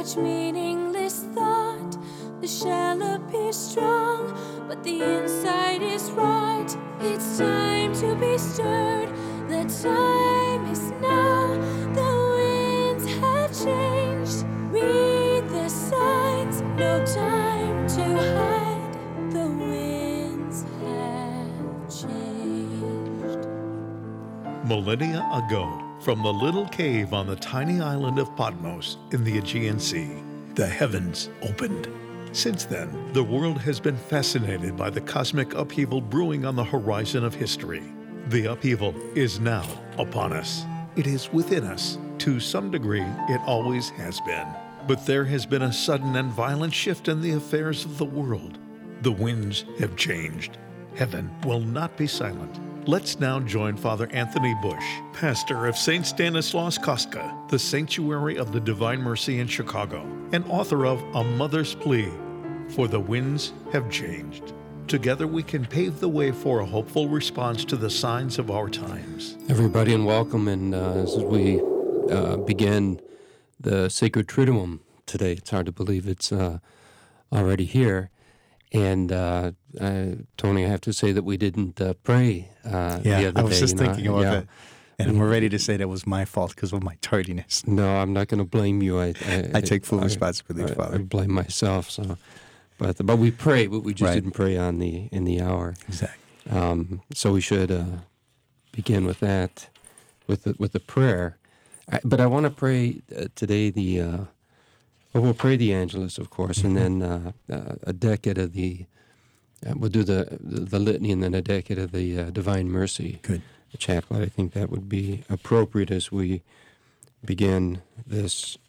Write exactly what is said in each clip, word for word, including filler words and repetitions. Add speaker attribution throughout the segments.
Speaker 1: such meaningless thought. The shell appears strong, but the inside is rot. It's time to be stirred. The time is now. The winds have changed. Read the signs. No time to hide. The winds have changed.
Speaker 2: Millennia ago, from the little cave on the tiny island of Patmos in the Aegean Sea, the heavens opened. Since then, the world has been fascinated by the cosmic upheaval brewing on the horizon of history. The upheaval is now upon us. It is within us. To some degree, it always has been. But there has been a sudden and violent shift in the affairs of the world. The winds have changed. Heaven will not be silent. Let's now join Father Anthony Bush, pastor of Saint Stanislaus Kostka, the Sanctuary of the Divine Mercy in Chicago, and author of A Mother's Plea, For the Winds Have Changed. Together we can pave the way for a hopeful response to the signs of our times.
Speaker 3: Everybody, and welcome. And uh, as we uh, begin the Sacred Triduum today, it's hard to believe it's uh, already here. And uh, uh, Tony, I have to say that we didn't uh, pray uh,
Speaker 4: yeah,
Speaker 3: the other day.
Speaker 4: I was just
Speaker 3: you know?
Speaker 4: thinking about
Speaker 3: yeah.
Speaker 4: that. And we're ready to say that was my fault because of my tardiness.
Speaker 3: No, I'm not going to blame you. I I,
Speaker 4: I take full
Speaker 3: I,
Speaker 4: responsibility,
Speaker 3: I,
Speaker 4: Father.
Speaker 3: I blame myself. So, but but we pray, but we just
Speaker 4: Right.
Speaker 3: didn't pray on the in the hour.
Speaker 4: Exactly.
Speaker 3: Um, so we should uh, begin with that, with the, with the prayer. I, but I want to pray uh, today the. Uh, Well, we'll pray the Angelus, of course, and then uh, uh, a decade of the, uh, we'll do the, the the litany and then a decade of the uh, Divine Mercy.
Speaker 4: Good.
Speaker 3: The chaplet. I think that would be appropriate as we begin this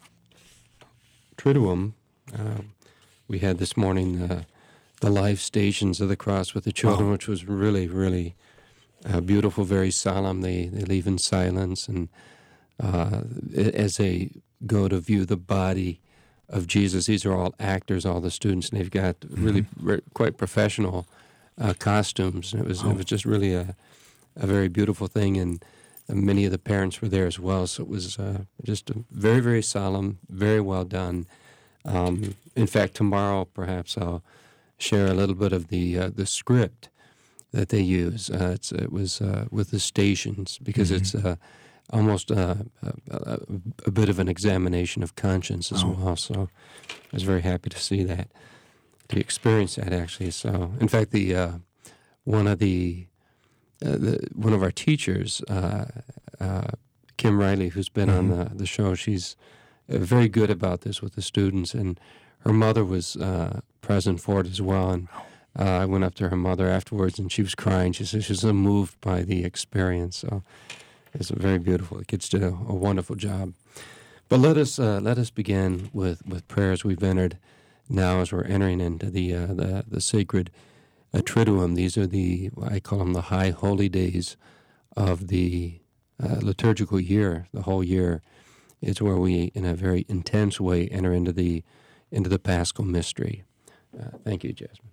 Speaker 3: Triduum. Uh, we had this morning the, the life stations of the cross with the children,
Speaker 4: Wow.
Speaker 3: which was really, really uh, beautiful, very solemn. They, they leave in silence, and uh, as they go to view the body of Jesus. These are all actors, all the students, and they've got really
Speaker 4: Mm-hmm.
Speaker 3: re- quite professional uh, costumes. And it was
Speaker 4: Oh.
Speaker 3: it was just really a a very beautiful thing, and uh, many of the parents were there as well. So it was uh, just a very, very solemn, very well done. Um, in fact, tomorrow perhaps I'll share a little bit of the uh, the script that they use. Uh, it's, it was uh, with the stations because
Speaker 4: Mhm.
Speaker 3: it's. Uh, almost uh, a, a, a bit of an examination of conscience as
Speaker 4: Oh.
Speaker 3: well. So I was very happy to see that, to experience that actually. So, in fact, the uh, one of the, uh, the one of our teachers, uh, uh, Kim Riley, who's been
Speaker 4: Mm-hmm.
Speaker 3: on the, the show, she's uh, very good about this with the students, and her mother was uh, present for it as well. And uh, I went up to her mother afterwards, and she was crying. She said she was so moved by the experience. So. It's very beautiful. The kids did a, a wonderful job. But let us uh, let us begin with, with prayers. We've entered now as we're entering into the uh, the, the sacred uh, Triduum. These are the, I call them the high holy days of the uh, liturgical year. The whole year is where we, in a very intense way, enter into the into the Paschal mystery. Uh, thank you, Jasmine.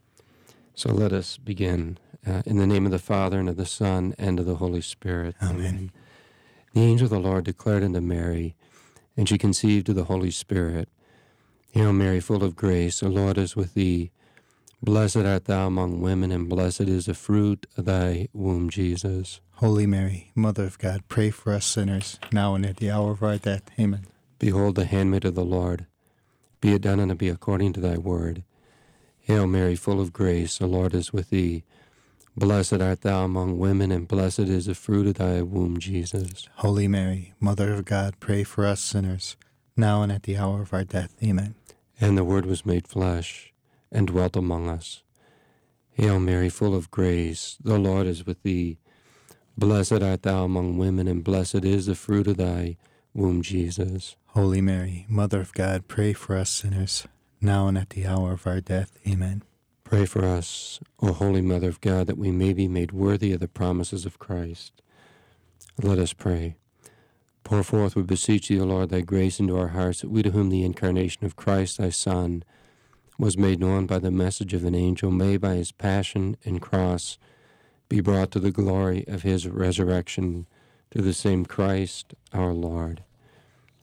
Speaker 3: So let us begin. Uh, in the name of the Father, and of the Son, and of the Holy Spirit.
Speaker 4: Amen.
Speaker 3: The angel of the Lord declared unto Mary, and she conceived of the Holy Spirit. Hail Mary, full of grace, the Lord is with thee. Blessed art thou among women, and blessed is the fruit of thy womb, Jesus.
Speaker 4: Holy Mary, Mother of God, pray for us sinners, now and at the hour of our death. Amen.
Speaker 3: Behold the handmaid of the Lord. Be it done unto me according to thy word. Hail Mary, full of grace, the Lord is with thee. Blessed art thou among women, and blessed is the fruit of thy womb, Jesus.
Speaker 4: Holy Mary, Mother of God, pray for us sinners, now and at the hour of our death. Amen.
Speaker 3: And the Word was made flesh, and dwelt among us. Hail Mary, full of grace, the Lord is with thee. Blessed art thou among women, and blessed is the fruit of thy womb, Jesus.
Speaker 4: Holy Mary, Mother of God, pray for us sinners, now and at the hour of our death. Amen.
Speaker 3: Pray for us, O Holy Mother of God, that we may be made worthy of the promises of Christ. Let us pray. Pour forth, we beseech thee, O Lord, thy grace into our hearts, that we to whom the incarnation of Christ, thy Son, was made known by the message of an angel, may by his passion and cross be brought to the glory of his resurrection, to the same Christ our Lord.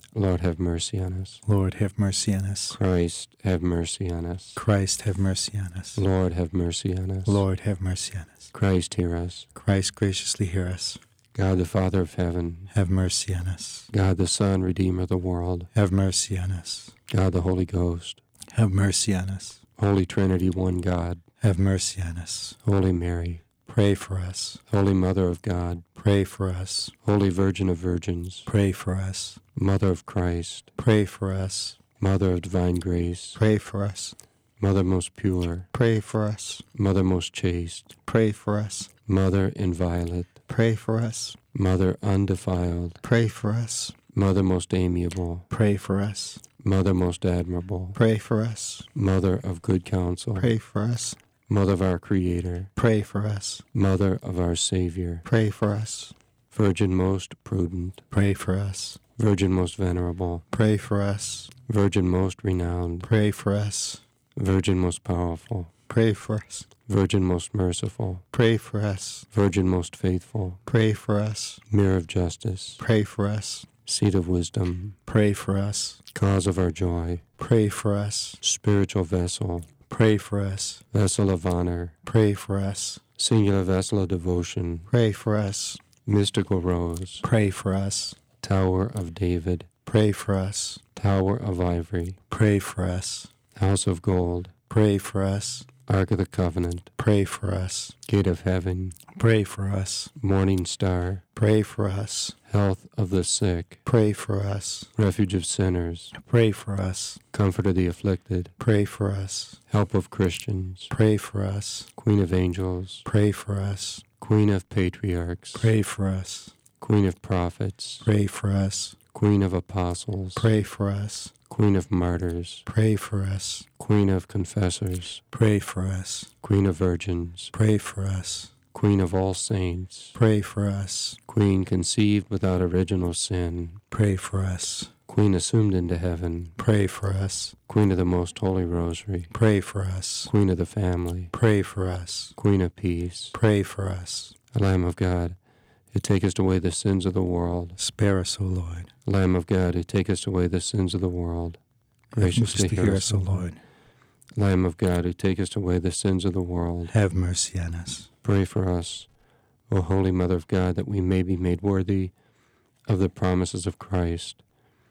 Speaker 3: Lord, have mercy on us.
Speaker 4: Lord, have mercy on us.
Speaker 3: Christ, have mercy on us.
Speaker 4: Christ, have mercy on us.
Speaker 3: Lord, have mercy on us.
Speaker 4: Lord, have mercy on us.
Speaker 3: Christ, hear us.
Speaker 4: Christ, graciously hear us.
Speaker 3: God, the Father of heaven.
Speaker 4: Have mercy on us.
Speaker 3: God, the Son, Redeemer of the world.
Speaker 4: Have mercy on us.
Speaker 3: God, the Holy Ghost.
Speaker 4: Have mercy on us.
Speaker 3: Holy Trinity, one God.
Speaker 4: Have mercy on us.
Speaker 3: Holy Mary.
Speaker 4: Pray for us.
Speaker 3: Holy Mother of God.
Speaker 4: Pray for us.
Speaker 3: Holy Virgin of Virgins.
Speaker 4: Pray for us.
Speaker 3: Mother of Christ.
Speaker 4: Pray for us.
Speaker 3: Mother of divine grace.
Speaker 4: Pray for us.
Speaker 3: Mother most pure.
Speaker 4: Pray for us.
Speaker 3: Mother most chaste.
Speaker 4: Pray for us.
Speaker 3: Mother inviolate.
Speaker 4: Pray for us.
Speaker 3: Mother undefiled.
Speaker 4: Pray for us.
Speaker 3: Mother most amiable.
Speaker 4: Pray for us.
Speaker 3: Mother most admirable.
Speaker 4: Pray for us.
Speaker 3: Mother of good counsel.
Speaker 4: Pray for us.
Speaker 3: Mother of our Creator.
Speaker 4: Pray for us.
Speaker 3: Mother of our Savior.
Speaker 4: Pray for us.
Speaker 3: Virgin most prudent.
Speaker 4: Pray for us.
Speaker 3: Virgin most venerable.
Speaker 4: Pray for us.
Speaker 3: Virgin most renowned.
Speaker 4: Pray for us.
Speaker 3: Virgin most powerful.
Speaker 4: Pray for us.
Speaker 3: Virgin most merciful.
Speaker 4: Pray for us.
Speaker 3: Virgin most faithful.
Speaker 4: Pray for us.
Speaker 3: Mirror of justice.
Speaker 4: Pray for us.
Speaker 3: Seat of wisdom.
Speaker 4: Pray for us.
Speaker 3: Cause of our joy.
Speaker 4: Pray for us.
Speaker 3: Spiritual vessel.
Speaker 4: Pray for us.
Speaker 3: Vessel of honor.
Speaker 4: Pray for us.
Speaker 3: Singular vessel of devotion.
Speaker 4: Pray for us.
Speaker 3: Mystical rose.
Speaker 4: Pray for us.
Speaker 3: Tower of David.
Speaker 4: Pray for us.
Speaker 3: Tower of ivory.
Speaker 4: Pray for us.
Speaker 3: House of gold.
Speaker 4: Pray for us.
Speaker 3: Ark of the covenant.
Speaker 4: Pray for us.
Speaker 3: Gate of heaven.
Speaker 4: Pray for us.
Speaker 3: Morning star.
Speaker 4: Pray for us.
Speaker 3: Health of the sick.
Speaker 4: Pray for us.
Speaker 3: Refuge of sinners.
Speaker 4: Pray for us.
Speaker 3: Comfort of the afflicted.
Speaker 4: Pray for us.
Speaker 3: Help of Christians.
Speaker 4: Pray for us.
Speaker 3: Queen of angels.
Speaker 4: Pray for us.
Speaker 3: Queen of patriarchs.
Speaker 4: Pray for us.
Speaker 3: Queen of prophets.
Speaker 4: Pray for us.
Speaker 3: Queen of apostles.
Speaker 4: Pray for us.
Speaker 3: Queen of martyrs.
Speaker 4: Pray for us.
Speaker 3: Queen of confessors.
Speaker 4: Pray for us.
Speaker 3: Queen of virgins.
Speaker 4: Pray for us.
Speaker 3: Queen of all saints.
Speaker 4: Pray for us.
Speaker 3: Queen conceived without original sin.
Speaker 4: Pray for us.
Speaker 3: Queen assumed into heaven.
Speaker 4: Pray for us.
Speaker 3: Queen of the most holy rosary.
Speaker 4: Pray for us.
Speaker 3: Queen of the family.
Speaker 4: Pray for us.
Speaker 3: Queen of peace.
Speaker 4: Pray for us.
Speaker 3: Lamb of God, who takest away the sins of the world.
Speaker 4: Spare us, O Lord.
Speaker 3: Lamb of God, who takest away the sins of the world. Graciously hear us, O Lord. Lamb of God, who takest away the sins of the world.
Speaker 4: Have mercy on us.
Speaker 3: Pray for us, O Holy Mother of God, that we may be made worthy of the promises of Christ.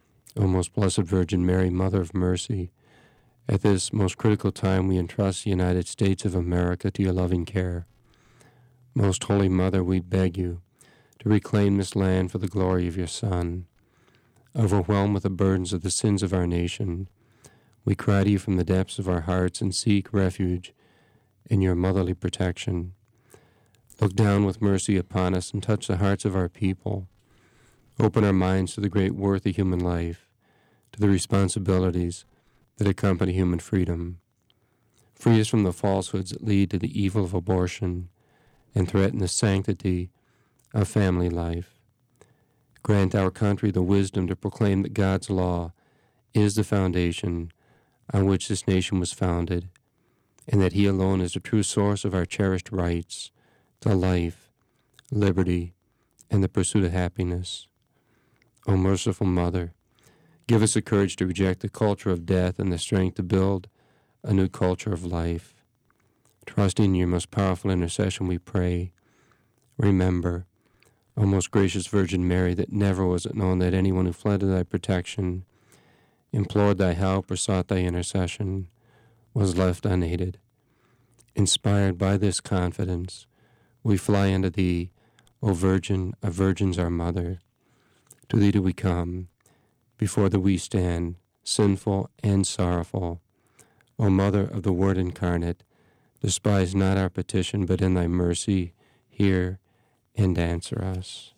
Speaker 3: O most blessed Virgin Mary, Mother of Mercy, at this most critical time we entrust the United States of America to your loving care. Most Holy Mother, we beg you to reclaim this land for the glory of your Son. Overwhelmed with the burdens of the sins of our nation, we cry to you from the depths of our hearts and seek refuge in your motherly protection. Look down with mercy upon us and touch the hearts of our people. Open our minds to the great worth of human life, to the responsibilities that accompany human freedom. Free us from the falsehoods that lead to the evil of abortion and threaten the sanctity of family life. Grant our country the wisdom to proclaim that God's law is the foundation on which this nation was founded, and that He alone is the true source of our cherished rights to life, liberty, and the pursuit of happiness. O merciful Mother, give us the courage to reject the culture of death and the strength to build a new culture of life. Trusting in your most powerful intercession, we pray. Remember, O most gracious Virgin Mary, that never was it known that anyone who fled to thy protection, implored thy help, or sought thy intercession, was left unaided. Inspired by this confidence, we fly unto thee, O Virgin of Virgins, our Mother. To thee do we come, before thee we stand, sinful and sorrowful. O Mother of the Word incarnate, despise not our petition, but in thy mercy hear and answer us.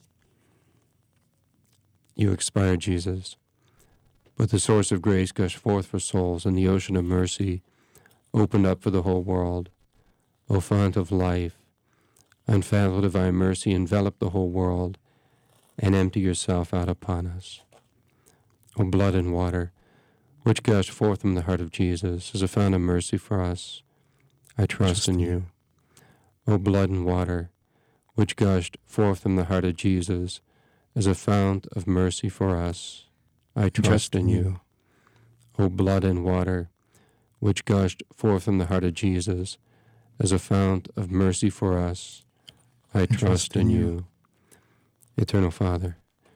Speaker 3: You expired, Jesus, but the source of grace gushed forth for souls, and the ocean of mercy opened up for the whole world. O fount of life, unfathomable divine mercy, envelop the whole world, and empty yourself out upon us. O blood and water, which gushed forth from the heart of Jesus, as a fount of mercy for us, I trust in you. O blood and water, which gushed forth from the heart of Jesus, as a fount of mercy for us, I trust in you. O blood and water, which gushed forth from the heart of Jesus as a fount of mercy for us, I trust in you. Eternal Father,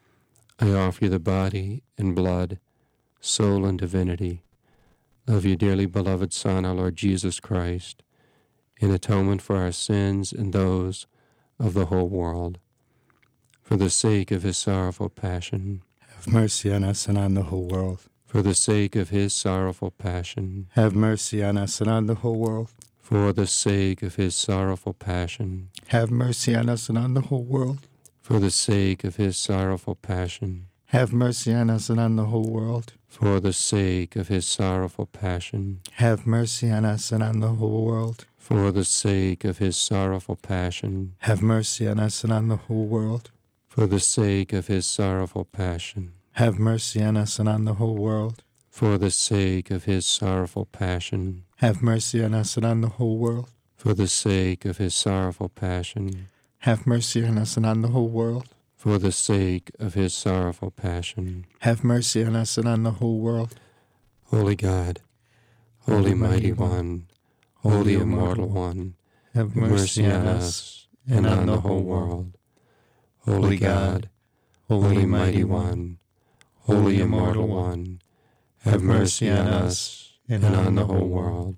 Speaker 3: I offer you the body and blood, soul and divinity of your dearly beloved Son, our Lord Jesus Christ, in atonement for our sins and those of the whole world. For the sake of his sorrowful passion,
Speaker 4: Have mercy on us and on the whole world.
Speaker 3: for the sake of his sorrowful passion,
Speaker 4: Have mercy on us and on the whole world.
Speaker 3: for the sake of his sorrowful passion,
Speaker 4: Have mercy on us and on the whole world.
Speaker 3: for the sake of his sorrowful passion,
Speaker 4: Have mercy on us and on the whole world.
Speaker 3: for the sake of his sorrowful passion,
Speaker 4: Have mercy on us and on the whole world.
Speaker 3: for the sake of his sorrowful passion,
Speaker 4: Have mercy on us and on the whole world.
Speaker 3: for the sake of his sorrowful passion,
Speaker 4: Have mercy on us and on the whole world.
Speaker 3: for the sake of his sorrowful passion,
Speaker 4: Have mercy on us and on the whole world.
Speaker 3: for the sake of his sorrowful passion,
Speaker 4: Have mercy on us and on the whole world.
Speaker 3: for the sake of his sorrowful passion.
Speaker 4: Have mercy on us and on the whole world.
Speaker 3: Holy God, Holy Mighty One, Holy Immortal One,
Speaker 4: Have
Speaker 3: have mercy on us and on the whole world. Holy God, Holy Mighty One, Holy Immortal One, have mercy on us and on the whole world.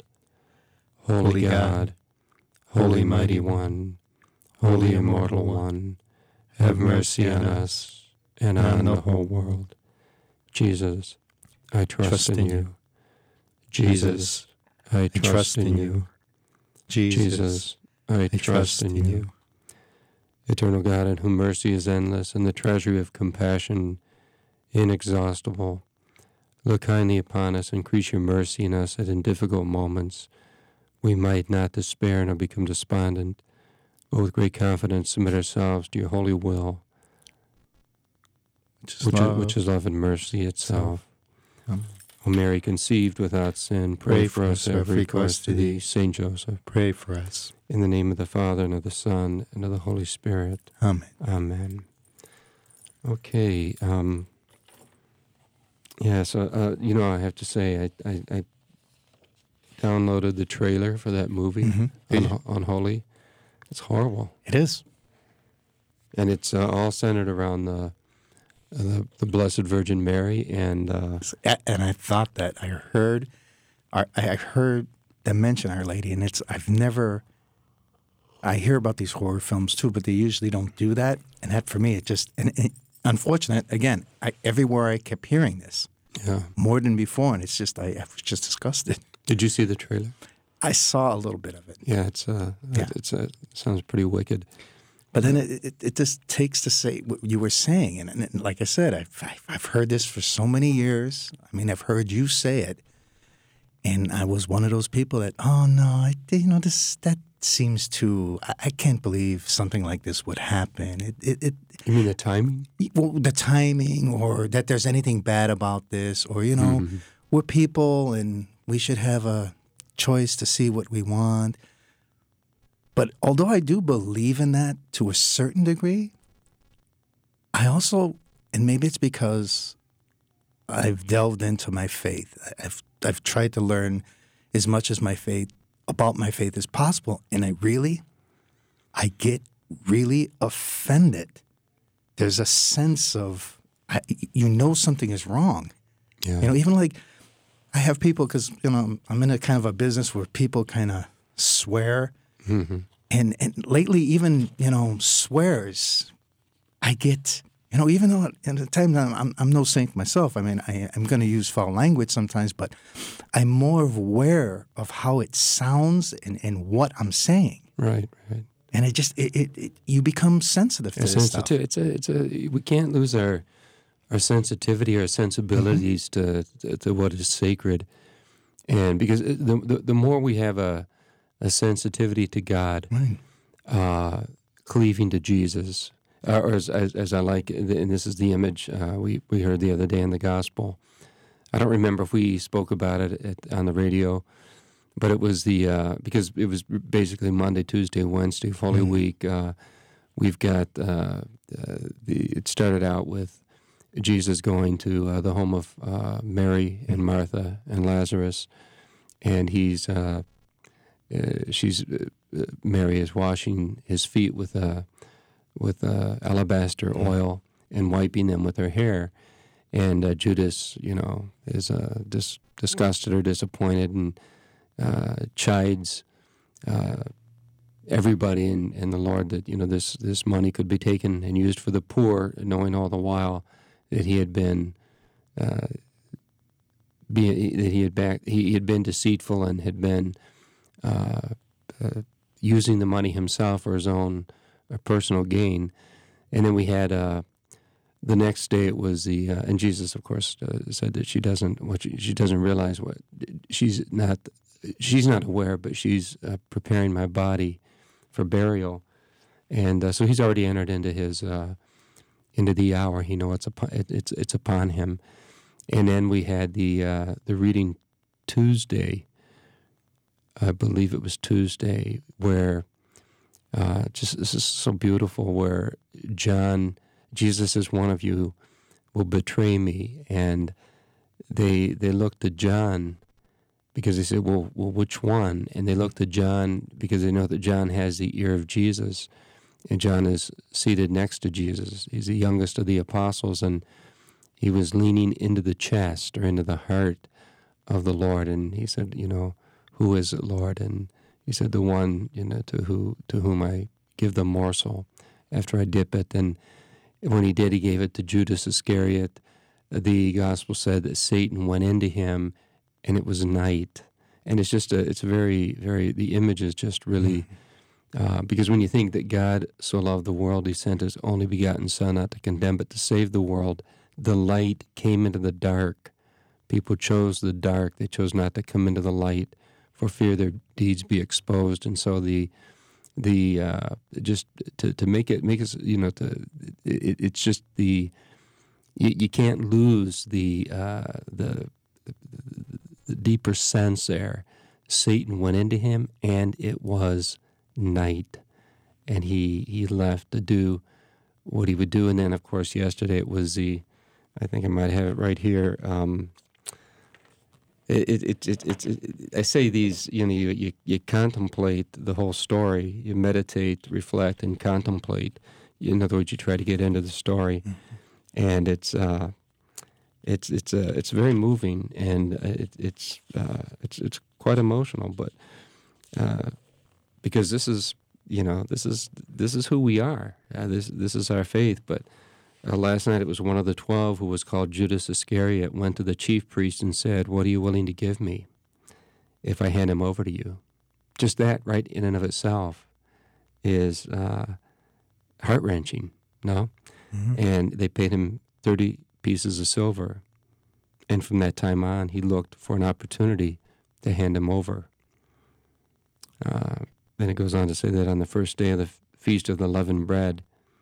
Speaker 3: Holy God, Holy Mighty One, Holy Immortal One, have mercy on us and on the whole world. Jesus, I trust in you. Jesus, I trust in you. Jesus, I trust in you. Eternal God, in whom mercy is endless and the treasury of compassion inexhaustible, look kindly upon us, increase your mercy in us that in difficult moments we might not despair nor become despondent, but with great confidence submit ourselves to your holy will,
Speaker 4: Which
Speaker 3: which is, which is love and mercy itself.
Speaker 4: Amen.
Speaker 3: O Mary, conceived without sin, pray, for us who have recourse to thee. Saint Joseph,
Speaker 4: Pray for us.
Speaker 3: in the name of the Father, and of the Son, and of the Holy Spirit.
Speaker 4: Amen.
Speaker 3: Amen. Okay. Um, yeah, so, uh, you know, I have to say, I, I, I downloaded the trailer for that movie
Speaker 4: Mhm.
Speaker 3: on, on Holy. It's horrible.
Speaker 4: It is.
Speaker 3: And it's uh, all centered around the, uh, the the Blessed Virgin Mary. And uh,
Speaker 4: And I thought that I heard, I I heard them mention Our Lady, and it's I've never. I hear about these horror films too, but they usually don't do that. And that for me, it just and it, unfortunate. Again, I, everywhere I kept hearing this
Speaker 3: yeah.
Speaker 4: more than before, and it's just I, I was just disgusted.
Speaker 3: Did you see the trailer?
Speaker 4: I saw a little bit of it,
Speaker 3: Yeah, it's uh,
Speaker 4: Yeah.
Speaker 3: it's uh, it sounds pretty wicked.
Speaker 4: but then it, it, it just takes to say what you were saying, and, and like I said, I've I've heard this for so many years. I mean, I've heard you say it, and I was one of those people that, oh no, I, you know, this that seems too. I, I can't believe something like this would happen. It, it, it
Speaker 3: You mean the timing?
Speaker 4: well, the timing, or that there's anything bad about this, or you know,
Speaker 3: Mhm.
Speaker 4: we're people and we should have a choice to see what we want. But although I do believe in that to a certain degree, I also, and maybe it's because I've delved into my faith. I've I've tried to learn as much as my faith about my faith as possible, and I really, I get really offended. There's a sense of, I, you know, something is wrong.
Speaker 3: Yeah.
Speaker 4: You know, even like I have people, because, you know, I'm in a kind of a business where people kind of swear.
Speaker 3: Mm-hmm.
Speaker 4: And and lately, even, you know, swears, I get, you know, even though at the time I'm, I'm no saint myself, I mean, I, I'm going to use foul language sometimes, but I'm more aware of how it sounds and, and what I'm saying.
Speaker 3: Right, right.
Speaker 4: And it just, it, it, it you become sensitive to
Speaker 3: It's
Speaker 4: this stuff.
Speaker 3: sensitive. It's a, it's a. We can't lose our, our sensitivity, our sensibilities
Speaker 4: Mm-hmm.
Speaker 3: to, to to what is sacred, and because the the, the more we have a, a sensitivity to God,
Speaker 4: Right.
Speaker 3: uh, cleaving to Jesus, uh, or as, as as I like, and this is the image uh, we we heard the other day in the gospel. I don't remember if we spoke about it at, on the radio. But it was the, uh, because it was basically Monday, Tuesday, Wednesday, of Holy
Speaker 4: Mm.
Speaker 3: Week. Uh, we've got, uh, uh, the, it started out with Jesus going to uh, the home of uh, Mary and Martha and Lazarus, and he's uh, uh, she's uh, Mary is washing his feet with a with uh, alabaster oil and wiping them with her hair, and uh, Judas, you know, is uh, dis- disgusted or disappointed and uh, chides uh, everybody and, and the Lord that, you know, this this money could be taken and used for the poor, knowing all the while that he had been uh, be, that he had back he had been deceitful and had been uh, uh, using the money himself for his own uh, personal gain. And then we had uh, the next day. It was the uh, and Jesus, of course, uh, said that she doesn't what she, she doesn't realize what she's not she's not aware, but she's uh, preparing my body for burial. And uh, so he's already entered into his uh, into the hour. He knows it's upon, it, it's it's upon him. And then we had the uh, the reading Tuesday. I believe it was Tuesday, where uh, just this is so beautiful. Where John, Jesus says, "One of you will betray me," and they they looked to John because they said, "Well, well, which one?" And they looked to John because they know that John has the ear of Jesus, and John is seated next to Jesus. He's the youngest of the apostles, and he was leaning into the chest or into the heart of the Lord, and he said, "You know, who is it, Lord?" And he said, "The one, you know, to who to whom I give the morsel after I dip it." And when he did, he gave it to Judas Iscariot. The gospel said that Satan went into him, and it was night. And it's just a, it's very, very, the image is just really, uh, because when you think that God so loved the world, he sent his only begotten Son, not to condemn, but to save the world. The light came into the dark. People chose the dark. They chose not to come into the light for fear their deeds be exposed. And so the, the uh, just to, to make it, make us, you know, to, it, it's just the, you, you can't lose the, uh, the, the deeper sense there. Satan went into him, and it was night, and he he left to do what he would do. And then, of course, yesterday it was the, I think I might have it right here. Um, it, it, it, it, it, it, I say these, you know, you, you you contemplate the whole story, you meditate, reflect, and contemplate. In other words, you try to get into the story, mm-hmm. and it's. Uh, It's it's uh, it's very moving, and it, it's uh, it's it's quite emotional. But uh, because this is you know this is this is who we are. Uh, this this is our faith. But uh, last night it was one of the twelve, who was called Judas Iscariot, went to the chief priest and said, "What are you willing to give me if I hand him over to you?" Just that, right in and of itself, is uh, heart wrenching. No, mm-hmm. And they paid him thirty pieces of silver, and from that time on, he looked for an opportunity to hand him over. Uh, then it goes on to say that on the first day of the Feast of the Leavened Bread,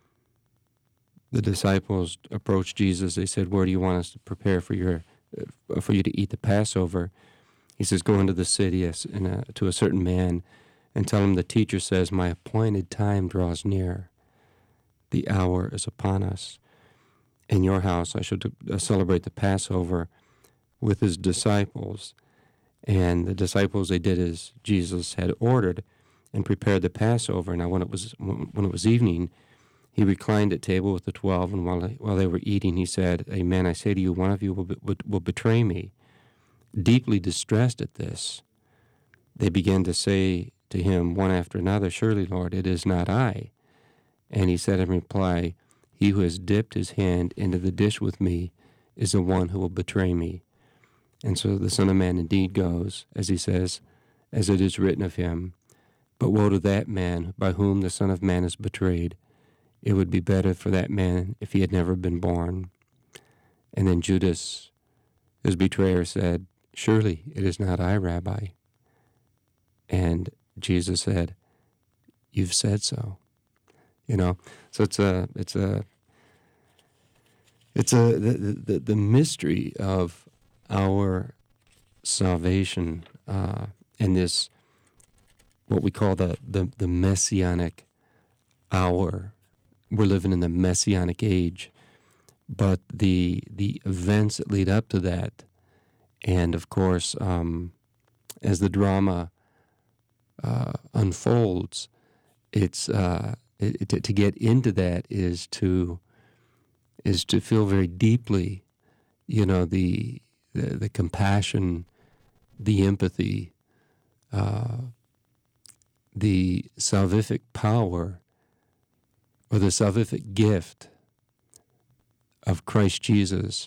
Speaker 3: the disciples approached Jesus. They said, "Where do you want us to prepare for your, uh, for you to eat the Passover?" He says, "Go into the city in a, to a certain man and tell him the teacher says, my appointed time draws near. The hour is upon us. In your house I should uh, celebrate the Passover with his disciples." And the disciples, they did as Jesus had ordered and prepared the Passover. Now when it was when it was evening, he reclined at table with the twelve, and while they, while they were eating, he said, "Amen, I say to you, one of you will, be, will, will betray me." Deeply distressed at this, they began to say to him one after another, "Surely, Lord, it is not I." And he said in reply, "He who has dipped his hand into the dish with me is the one who will betray me." And so the Son of Man indeed goes, as he says, as it is written of him. But woe to that man by whom the Son of Man is betrayed. It would be better for that man if he had never been born. And then Judas, his betrayer, said, "Surely it is not I, Rabbi." And Jesus said, "You've said so." You know, so it's a, it's a, it's a, the, the, the mystery of our salvation uh, in this, what we call the, the, the messianic hour. We're living in the messianic age, but the the events that lead up to that, and of course, um, as the drama uh, unfolds, it's uh, it, it, to get into that is to is to feel very deeply, you know, the the, the compassion, the empathy, uh, the salvific power, or the salvific gift of Christ Jesus,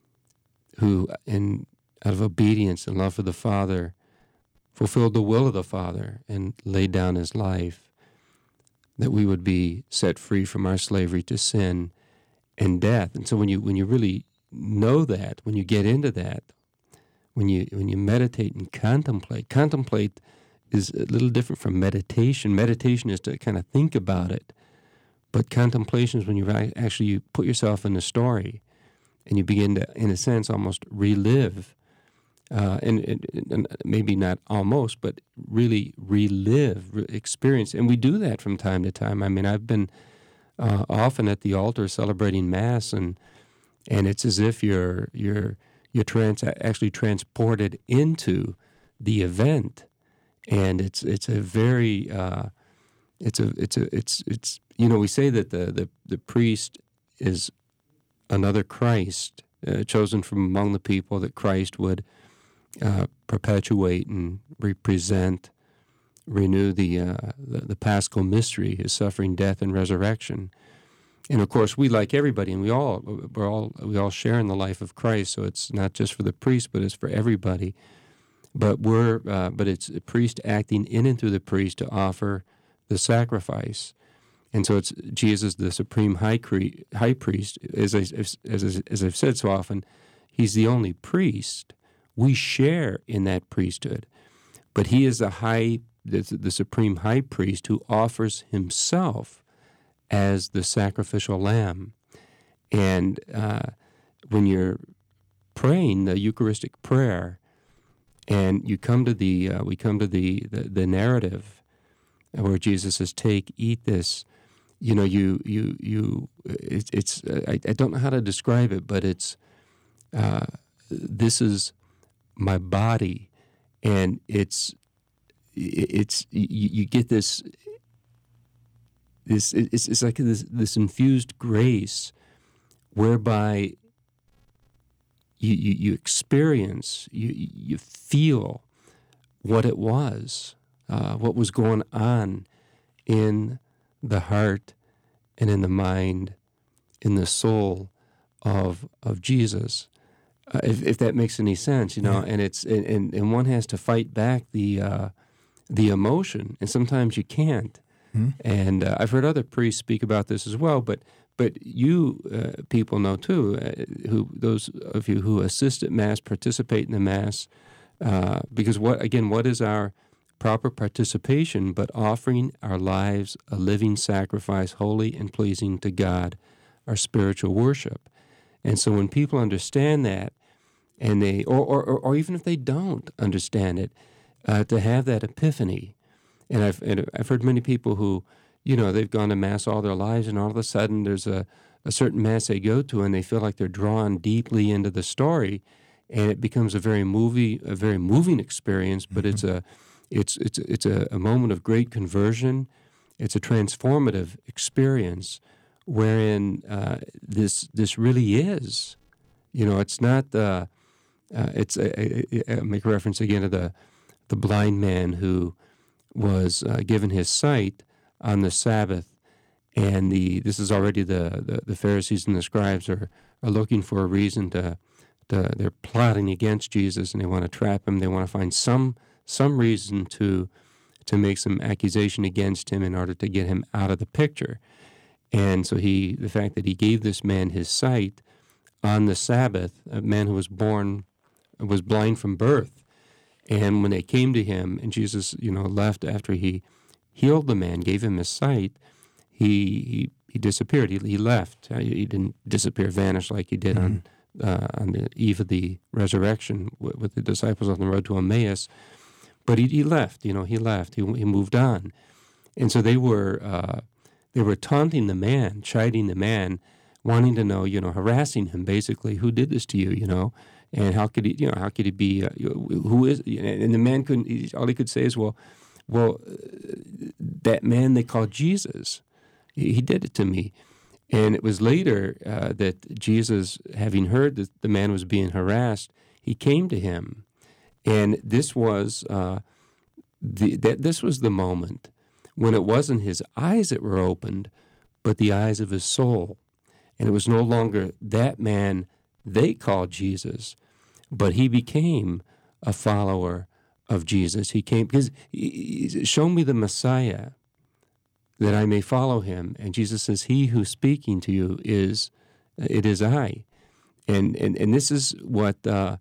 Speaker 3: who, in out of obedience and love for the Father, fulfilled the will of the Father and laid down his life, that we would be set free from our slavery to sin and death. And so when you when you really know that, when you get into that, when you when you meditate and contemplate, contemplate is a little different from meditation. Meditation is to kind of think about it, but contemplation is when you actually you put yourself in the story, and you begin to, in a sense, almost relive, uh, and, and, and maybe not almost, but really relive, re- experience. And we do that from time to time. I mean, I've been uh, often at the altar celebrating Mass, and and it's as if you're you're you're trans actually transported into the event, and it's it's a very uh, it's a it's a it's it's you know, we say that the the, the priest is another Christ, uh, chosen from among the people, that Christ would uh, perpetuate and represent, renew the, uh, the the Paschal mystery, his suffering, death, and resurrection. And of course, we, like everybody, and we all we're all we all share in the life of Christ. So it's not just for the priest, but it's for everybody. But we're uh, but it's a priest acting in and through the priest to offer the sacrifice. And so it's Jesus, the supreme high, cre- high priest. As, I, as, as, as I've said so often, he's the only priest. We share in that priesthood. But he is the high, the, the supreme high priest who offers himself as the sacrificial lamb. And uh, when you're praying the Eucharistic prayer, and you come to the, uh, we come to the, the, the narrative where Jesus says, "Take, eat this." You know, you, you, you, it's, it's I, I don't know how to describe it, but it's, uh, this is my body, and it's, it's, you, you get this, this, it's, it's like this, this infused grace whereby you, you, you experience, you, you feel what it was, uh, what was going on in the heart and in the mind, in the soul of of Jesus, uh, if, if that makes any sense, you know. Yeah. And it's and, and one has to fight back the uh, the emotion, and sometimes you can't. Hmm. And uh, I've heard other priests speak about this as well, but but you uh, people know too, uh, who those of you who assist at Mass, participate in the Mass, uh, because what again, what is our proper participation, but offering our lives a living sacrifice, holy and pleasing to God, our spiritual worship. And so when people understand that, and they, or or, or even if they don't understand it, uh, to have that epiphany. And I've and I've heard many people who, you know, they've gone to Mass all their lives, and all of a sudden there's a, a certain Mass they go to, and they feel like they're drawn deeply into the story, and it becomes a very movie, a very moving experience, but mm-hmm. it's a It's it's it's a, a moment of great conversion. It's a transformative experience, wherein uh, this this really is, you know, it's not the. Uh, it's a, a, a, make a reference again to the the blind man who was uh, given his sight on the Sabbath, and the this is already the, the, the Pharisees and the scribes are, are looking for a reason to, to they're plotting against Jesus, and they want to trap him. They want to find some. some reason to to make some accusation against him in order to get him out of the picture. And so he, the fact that he gave this man his sight on the Sabbath, a man who was born, was blind from birth. And when they came to him, and Jesus, you know, left after he healed the man, gave him his sight, he he, he disappeared. He, he left. He didn't disappear, vanish like he did mm-hmm. on uh, on the eve of the resurrection with, with the disciples on the road to Emmaus. But he, he left, you know, he left, he, he moved on. And so they were uh, they were taunting the man, chiding the man wanting to know, you know, harassing him basically, who did this to you, you know, and how could he, you know, how could he be, uh, who is, and the man couldn't, he, all he could say is, well, well, uh, that man they called Jesus, he, he did it to me. And it was later uh, that Jesus, having heard that the man was being harassed, he came to him. And this was uh, the that this was the moment when it wasn't his eyes that were opened, but the eyes of his soul. And it was no longer that man they called Jesus, but he became a follower of Jesus. He came, because he, he, show me the Messiah that I may follow him. And Jesus says, he who's speaking to you is, it is I. And and, and this is what uh,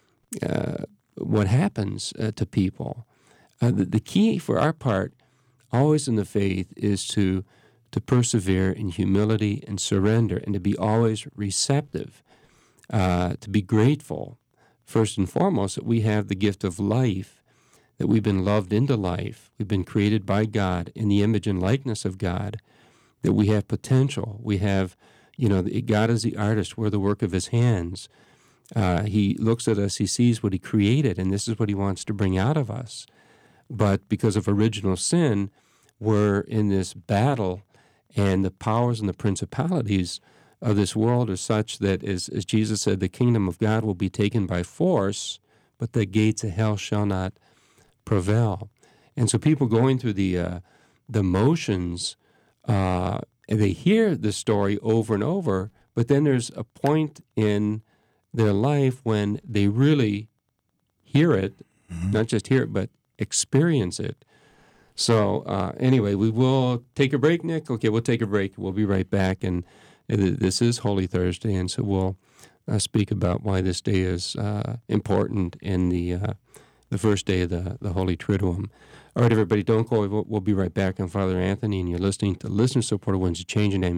Speaker 3: uh, what happens uh, to people. Uh, the, the key for our part, always in the faith, is to to persevere in humility and surrender, and to be always receptive, uh, to be grateful, first and foremost, that we have the gift of life, that we've been loved into life, we've been created by God in the image and likeness of God, that we have potential, we have, you know, God is the artist, we're the work of his hands. Uh, he looks at us, he sees what he created, and this is what he wants to bring out of us. But because of original sin, we're in this battle, and the powers and the principalities of this world are such that, as, as Jesus said, the kingdom of God will be taken by force, but the gates of hell shall not prevail. And so people going through the uh, the motions, uh, and they hear the story over and over, but then there's a point in their life when they really hear it, mm-hmm. not just hear it, but experience it. So uh, anyway, we will take a break, Nick. Okay, we'll take a break. We'll be right back. And this is Holy Thursday, and so we'll uh, speak about why this day is uh, important in the uh, the first day of the, the Holy Triduum. All right, everybody, don't go. We'll, we'll be right back. I'm Father Anthony, and you're listening to Listener-Supported Wednesday Change in name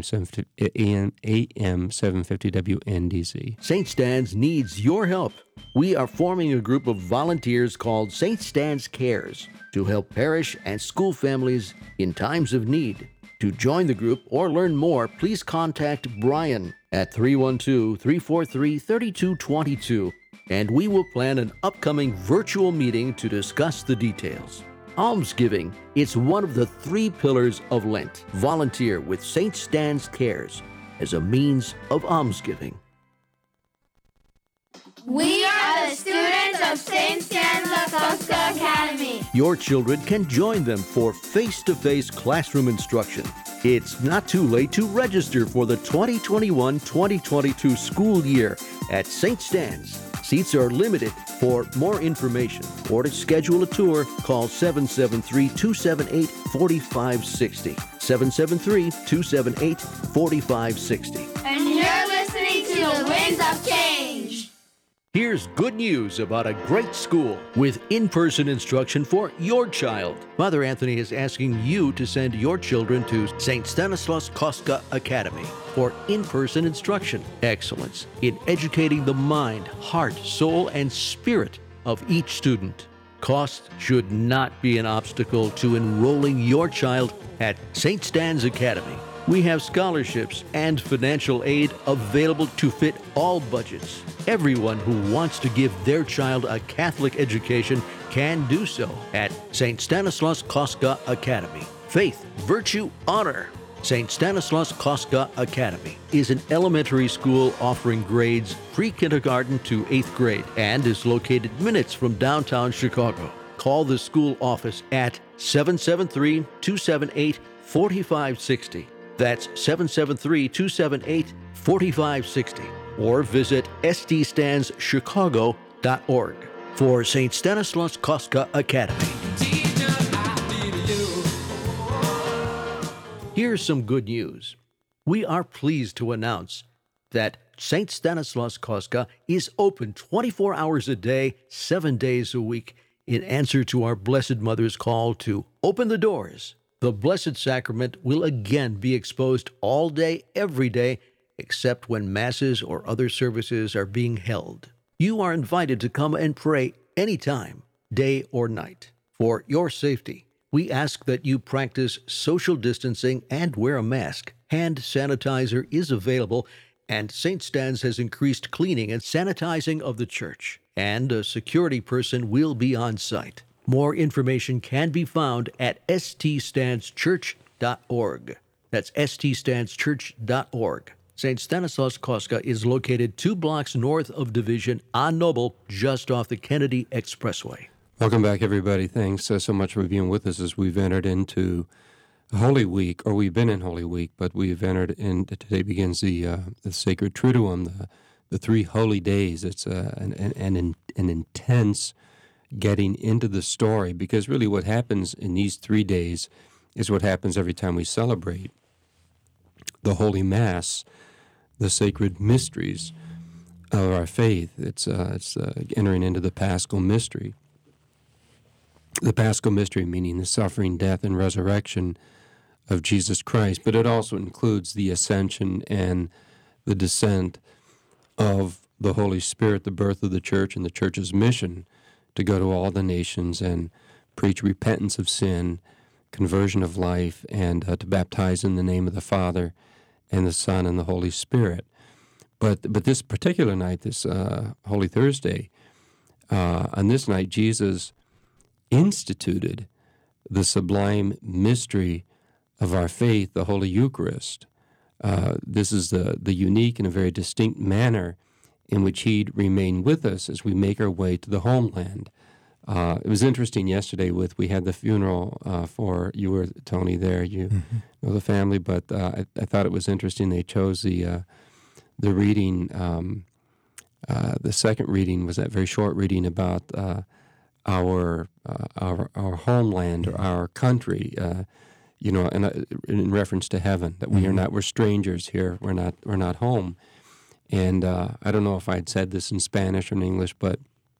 Speaker 3: A M seven fifty W N D C.
Speaker 5: Saint Stan's needs your help. We are forming a group of volunteers called Saint Stan's Cares to help parish and school families in times of need. To join the group or learn more, please contact Brian at three one two, three four three, three two two two, and we will plan an upcoming virtual meeting to discuss the details. Almsgiving is one of the three pillars of Lent. Volunteer with Saint Stan's Cares as a means of almsgiving.
Speaker 6: We are the students of Saint Stan's Lakoska Academy.
Speaker 5: Your children can join them for face-to-face classroom instruction. It's not too late to register for the twenty twenty-one twenty twenty-two school year at Saint Stan's. Seats are limited. For more information or to schedule a tour, call seven seven three, two seven eight, four five six zero. seven seven three, two seven eight, four five six zero.
Speaker 6: And you're listening to the Winds of Change.
Speaker 5: Here's good news about a great school with in-person instruction for your child. Father Anthony is asking you to send your children to Saint Stanislaus Kostka Academy for in-person instruction. Excellence in educating the mind, heart, soul, and spirit of each student. Cost should not be an obstacle to enrolling your child at Saint Stan's Academy. We have scholarships and financial aid available to fit all budgets. Everyone who wants to give their child a Catholic education can do so at Saint Stanislaus Kostka Academy. Faith, virtue, honor. Saint Stanislaus Kostka Academy is an elementary school offering grades pre-kindergarten to eighth grade and is located minutes from downtown Chicago. Call the school office at seven seven three, two seven eight, four five six zero. That's seven seven three, two seven eight, four five six zero. Or visit s d stans chicago dot org for Saint Stanislaus Kostka Academy. Here's some good news. We are pleased to announce that Saint Stanislaus Kostka is open twenty-four hours a day, seven days a week, in answer to our Blessed Mother's call to open the doors. The Blessed Sacrament will again be exposed all day, every day, except when masses or other services are being held. You are invited to come and pray anytime, day or night. For your safety, we ask that you practice social distancing and wear a mask. Hand sanitizer is available, and Saint Stan's has increased cleaning and sanitizing of the church, and a security person will be on site. More information can be found at s t stans church dot org. That's s t stans church dot org. Saint Stanislaus Kostka is located two blocks north of Division on Noble, just off the Kennedy Expressway.
Speaker 3: Welcome back, everybody. Thanks uh, so much for being with us as we've entered into Holy Week, or we've been in Holy Week, but we've entered in, today begins the uh, the Sacred Triduum, the, the three holy days. It's uh, an, an, an, an intense getting into the story, because really what happens in these three days is what happens every time we celebrate the Holy Mass, the sacred mysteries of our faith. It's, uh, it's uh, entering into the Paschal Mystery. The Paschal Mystery meaning the suffering, death, and resurrection of Jesus Christ, but it also includes the ascension and the descent of the Holy Spirit, the birth of the church, and the church's mission to go to all the nations and preach repentance of sin, conversion of life, and uh, to baptize in the name of the Father and the Son and the Holy Spirit. But but this particular night, this uh, Holy Thursday, uh, on this night, Jesus instituted the sublime mystery of our faith, the Holy Eucharist. Uh, this is the, the unique and a very distinct manner in which He'd remain with us as we make our way to the homeland. Uh, it was interesting yesterday with, we had the funeral uh, for, you were, Tony, there, you mm-hmm. know the family, but uh, I, I thought it was interesting they chose the, uh, the reading, um, uh, the second reading was that very short reading about uh, our, uh, our our homeland or our country, uh, you know, in, a, in reference to heaven, that we mm-hmm. are not, we're strangers here, we're not, we're not home. And uh, I don't know if I'd said this in Spanish or in English, but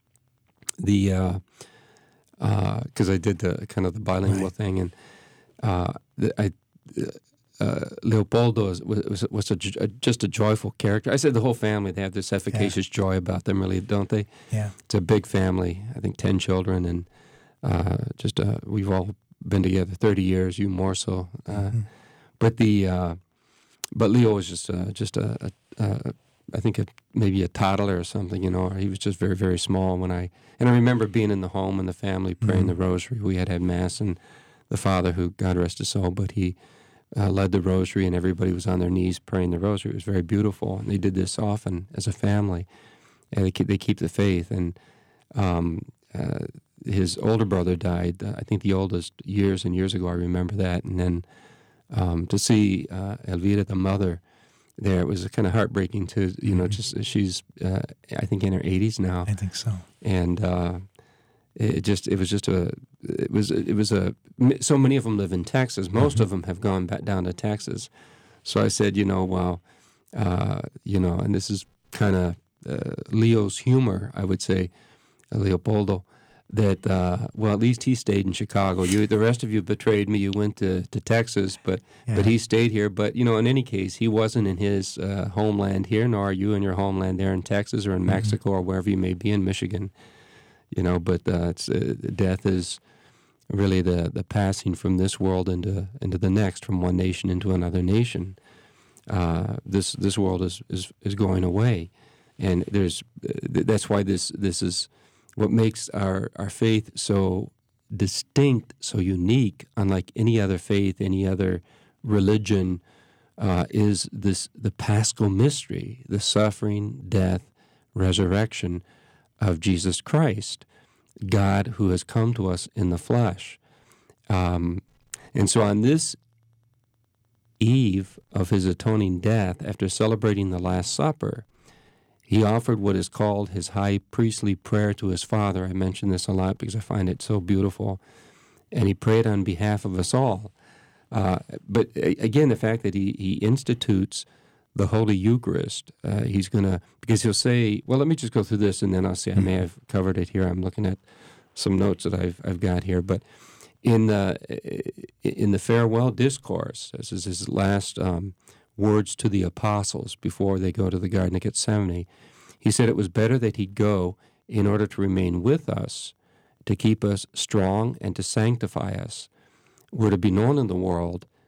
Speaker 3: the, uh, uh, because I did the kind of the bilingual right. thing, and uh, the, I, uh, Leopoldo was, was, was a, a, just a joyful character. I said the whole family, they have this efficacious yeah. joy about them, really, don't they?
Speaker 4: Yeah.
Speaker 3: It's a big family, I think ten children, and uh, just, uh, we've all been together thirty years, you more so. Uh, mm-hmm. But the, uh, but Leo was just, uh, just a, a, a I think a, maybe a toddler or something, you know. He was just very, very small when I, and I remember being in the home and the family praying mm-hmm. the rosary. We had had Mass, and the father, who, God rest his soul, but he uh, led the rosary, and everybody was on their knees praying the rosary. It was very beautiful, and they did this often as a family, and they keep, they keep the faith. And um, uh, his older brother died, uh, I think the oldest, years and years ago, I remember that. And then um, to see uh, Elvira, the mother, there, it was kind of heartbreaking too. You know, just she's uh, I think in her eighties now.
Speaker 4: I think so.
Speaker 3: And uh, it just it was just a it was it was a so many of them live in Texas. Most mm-hmm. of them have gone back down to Texas. So I said, you know, well, uh, you know, and this is kind of uh, Leo's humor, I would say, uh, Leopoldo. That, uh, well, at least he stayed in Chicago. You, the rest of you betrayed me. You went to, to Texas, but yeah. but he stayed here. But, you know, in any case, he wasn't in his uh, homeland here, nor are you in your homeland there in Texas or in mm-hmm. Mexico or wherever you may be in Michigan. You know, but uh, it's, uh, death is really the, the passing from this world into into the next, from one nation into another nation. Uh, this this world is, is, is going away, and there's uh, that's why this this is. What makes our, our faith so distinct, so unique, unlike any other faith, any other religion, uh, is this the Paschal Mystery, the suffering, death, resurrection of Jesus Christ, God who has come to us in the flesh. Um, and so on this eve of his atoning death, after celebrating the Last Supper, he offered what is called his high priestly prayer to his Father. I mention this a lot because I find it so beautiful. And he prayed on behalf of us all. Uh, but again, the fact that he, he institutes the Holy Eucharist, uh, he's going to, because he'll say, well, let me just go through this and then I'll say, I may have covered it here. I'm looking at some notes that I've I've got here. But in the, in the farewell discourse, this is his last um words to the apostles before they go to the Garden of Gethsemane, he said it was better that he go in order to remain with us, to keep us strong and to sanctify us. We're to be known in the world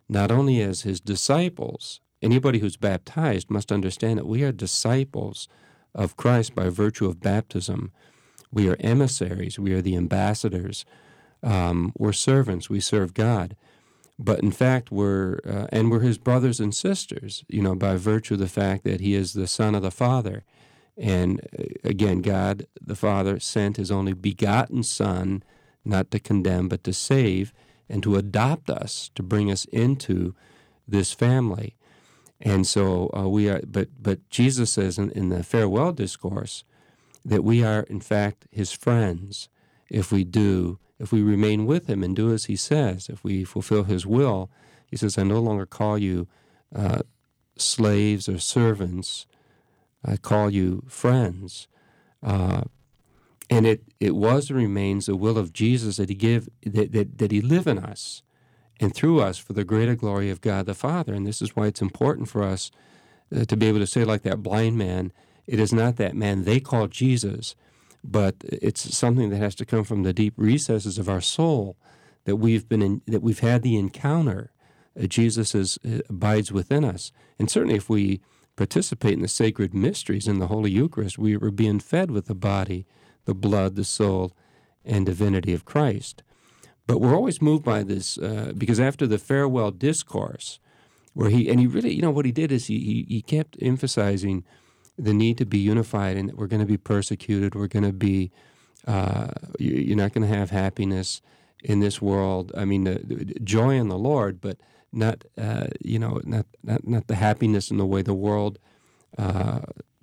Speaker 3: not only as his disciples. Anybody who's baptized must understand that we are disciples of Christ by virtue of baptism. We are emissaries. We are the ambassadors. Um, we're servants. We serve God. But in fact, we're, uh, and we're his brothers and sisters, you know, by virtue of the fact that he is the Son of the Father. And uh, again, God the Father sent his only begotten Son, not to condemn, but to save, and to adopt us, to bring us into this family. And so uh, we are, but but Jesus says in, in the farewell discourse that we are, in fact, his friends if we do, if we remain with him and do as he says, if we fulfill his will. He says, I no longer call you uh, slaves or servants. I call you friends. Uh, and it, it was and remains the will of Jesus that he give that, that, that he live in us and through us for the greater glory of God the Father. And this is why it's important for us uh, to be able to say, like that blind man, it is not that man they call Jesus, but it's something that has to come from the deep recesses of our soul, that we've been in, that we've had the encounter. Uh, Jesus is, uh, abides within us. And certainly if we participate in the sacred mysteries in the Holy Eucharist, we are being fed with the body, the blood, the soul, and divinity of Christ. But we're always moved by this, uh, because after the farewell discourse, where he, and he really, you know, what he did is he, he, he kept emphasizing the need to be unified and that we're going to be persecuted, we're going to be, uh, you're not going to have happiness in this world. I mean, the, the joy in the Lord, but not, uh, you know, not, not not the happiness in the way the world uh,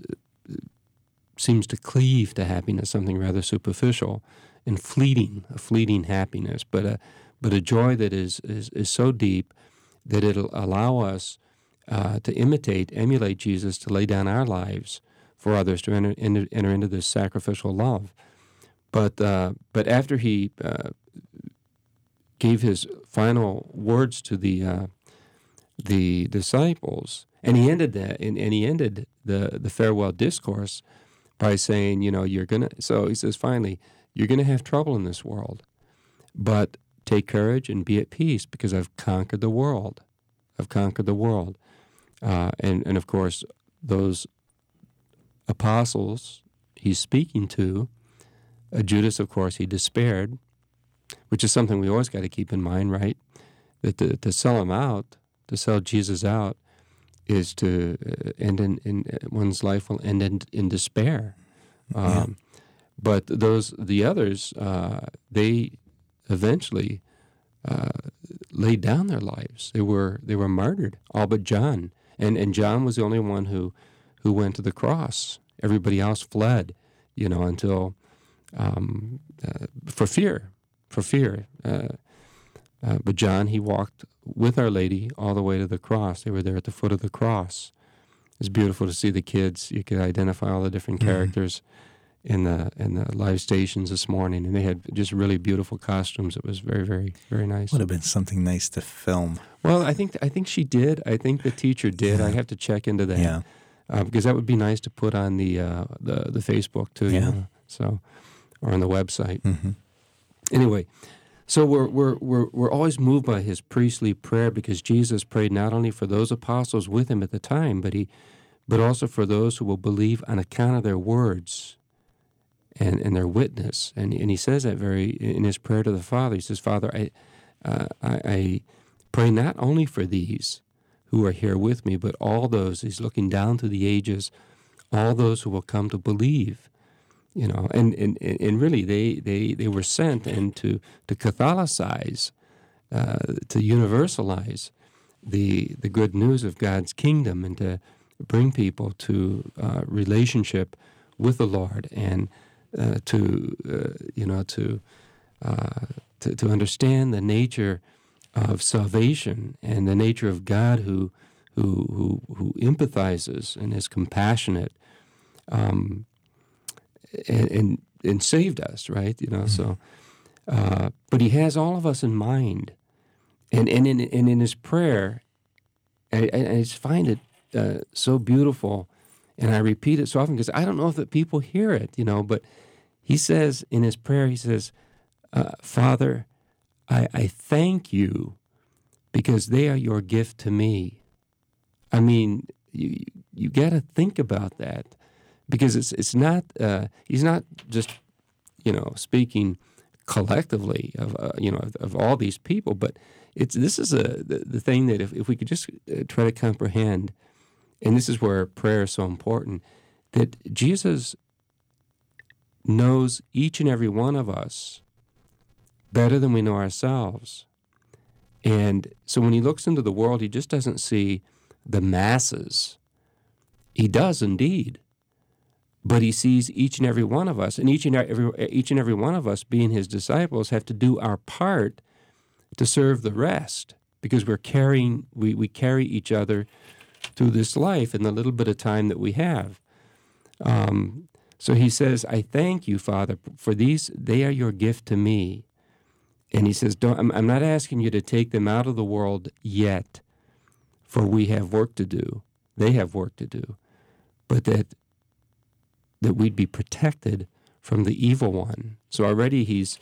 Speaker 3: seems to cleave to happiness, something rather superficial and fleeting, a fleeting happiness, but a but a joy that is is, is so deep that it'll allow us uh, to imitate, emulate Jesus, to lay down our lives for others, to enter, enter, enter into this sacrificial love. But uh, but after he uh, gave his final words to the uh, the disciples, and he ended that, and, and he ended the the farewell discourse by saying, you know, you're gonna. So he says, finally, you're gonna have trouble in this world, but take courage and be at peace because I've conquered the world. I've conquered the world, uh, and and of course those apostles he's speaking to, uh, Judas, of course, he despaired, which is something we always got to keep in mind, right? That to, to sell him out, to sell Jesus out, is to uh, end in, in one's life will end in, in despair. Um, yeah. But those the others, uh, they eventually uh, laid down their lives. They were they were martyred, all but John, and and John was the only one who who went to the cross. Everybody else fled, you know, until um, uh, for fear, for fear. Uh, uh, but John, he walked with Our Lady all the way to the cross. They were there at the foot of the cross. It's beautiful to see the kids. You could identify all the different mm-hmm. characters in the in the live stations this morning, and they had just really beautiful costumes. It was very, very, very nice.
Speaker 4: Would have been something nice to film.
Speaker 3: Well, I think I think she did. I think the teacher did. Yeah. I have to check into that.
Speaker 4: Yeah.
Speaker 3: Uh, because that would be nice to put on the uh, the, the Facebook too.
Speaker 4: Yeah.
Speaker 3: You know? So, or on the website.
Speaker 4: Mm-hmm.
Speaker 3: Anyway, so we're we're we're we're always moved by his priestly prayer because Jesus prayed not only for those apostles with him at the time, but he, but also for those who will believe on account of their words. And, and their witness, and and he says that very in his prayer to the Father. He says, Father, I, uh, I, I pray not only for these who are here with me, but all those. He's looking down through the ages, all those who will come to believe, you know. And and, and really, they, they, they were sent and to to Catholicize, uh, to universalize the the good news of God's kingdom, and to bring people to uh, relationship with the Lord, and Uh, to uh, you know to, uh, to to understand the nature of salvation and the nature of God who who who, who empathizes and is compassionate, um, and, and and saved us, right? You know, mm-hmm. so uh, but He has all of us in mind, and and in and in His prayer, I, I just find it uh, so beautiful. And I repeat it so often because I don't know if the people hear it, you know, but he says in his prayer, he says, uh, Father, I, I thank you because they are your gift to me. I mean, you you got to think about that, because it's it's not uh, he's not just, you know, speaking collectively of uh, you know of, of all these people, but it's this is a the, the thing that if, if we could just uh, try to comprehend, and this is where prayer is so important, that Jesus knows each and every one of us better than we know ourselves. And so when he looks into the world, he just doesn't see the masses. He does indeed. But he sees each and every one of us, and each and every, each and every one of us, being his disciples, have to do our part to serve the rest, because we're carrying, we, we carry each other through this life in the little bit of time that we have. Um, so he says, I thank you, Father, for these, they are your gift to me. And he says, Don't, I'm, I'm not asking you to take them out of the world yet, for we have work to do. They have work to do. But that that we'd be protected from the evil one. So already he's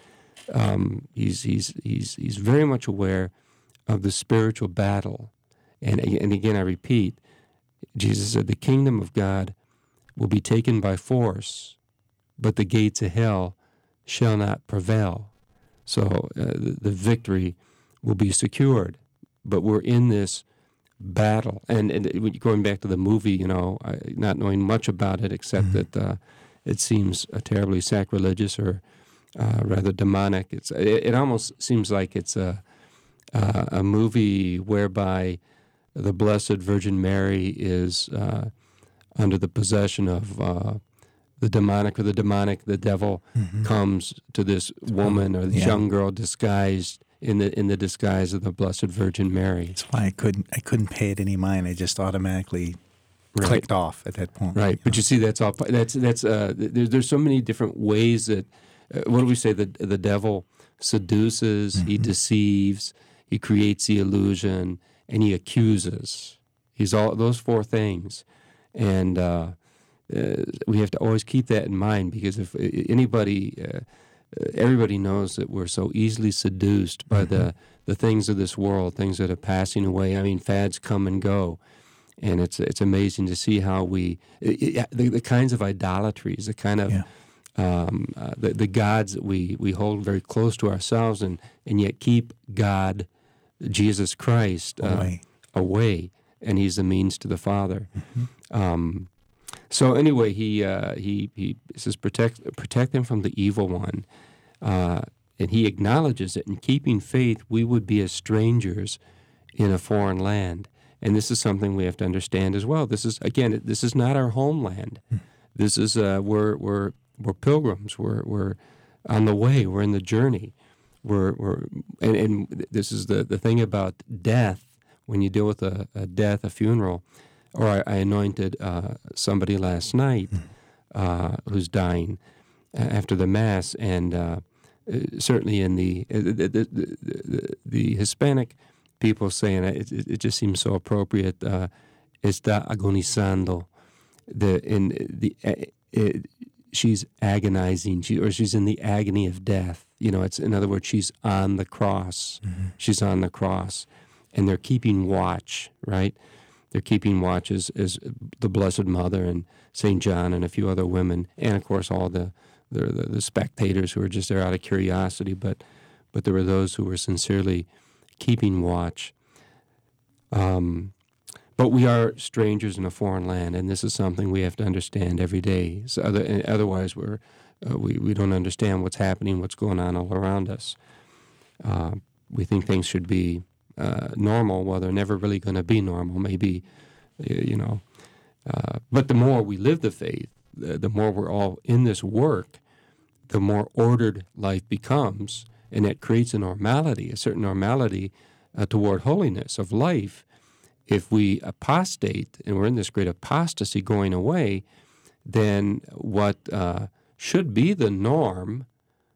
Speaker 3: um, he's he's he's he's very much aware of the spiritual battle. And and again, I repeat, Jesus said, the kingdom of God will be taken by force, but the gates of hell shall not prevail. So uh, the, the victory will be secured, but we're in this battle. And, and going back to the movie, you know, I, not knowing much about it except mm-hmm. that uh, it seems uh, terribly sacrilegious or uh, rather demonic. It's it, it almost seems like it's a uh, a movie whereby the Blessed Virgin Mary is uh, under the possession of uh, the demonic, or the demonic, the devil mm-hmm. comes to this woman or this yeah. young girl disguised in the in the disguise of the Blessed Virgin Mary.
Speaker 4: That's why I couldn't I couldn't pay it any mind. I just automatically right. clicked off at that point.
Speaker 3: Right,
Speaker 4: you
Speaker 3: but
Speaker 4: know?
Speaker 3: you see, that's all. That's that's uh, there's there's so many different ways that uh, what do we say? The the devil seduces, mm-hmm. he deceives, he creates the illusion, and he accuses. He's all those four things, and uh, uh, we have to always keep that in mind, because if anybody. Uh, Everybody knows that we're so easily seduced by mm-hmm. the, the things of this world, things that are passing away. I mean, fads come and go, and it's it's amazing to see how we it, it, the, the kinds of idolatries, the kind of yeah. um, uh, the the gods that we, we hold very close to ourselves, and, and yet keep God, Jesus Christ, uh, away. away, and He's the means to the Father. Mm-hmm. Um, So anyway, he uh, he he says protect protect them from the evil one, uh, and he acknowledges that in keeping faith we would be as strangers in a foreign land, and this is something we have to understand as well. This is again, this is not our homeland. Hmm. This is uh, we're we're we're pilgrims. We're we're on the way. We're in the journey. We're we're and, and this is the the thing about death. When you deal with a, a death, a funeral. Or I, I anointed uh, somebody last night uh, who's dying after the Mass, and uh, certainly in the the, the, the the Hispanic people saying it, it, it just seems so appropriate. Uh, está agonizando, the in the it, she's agonizing, she, or she's in the agony of death. You know, it's in other words, she's on the cross. Mm-hmm. She's on the cross, and they're keeping watch, right? They're keeping watch as, as the Blessed Mother and Saint John and a few other women, and of course all the the, the the spectators who were just there out of curiosity. But but there were those who were sincerely keeping watch. Um, but we are strangers in a foreign land, and this is something we have to understand every day. So other, otherwise, we're uh, we we don't understand what's happening, what's going on all around us. Uh, we think things should be. Uh, normal, well, they're never really going to be normal, maybe, you know. Uh, but the more we live the faith, the, the more we're all in this work, the more ordered life becomes, and that creates a normality, a certain normality uh, toward holiness of life. If we apostate, and we're in this great apostasy going away, then what uh, should be the norm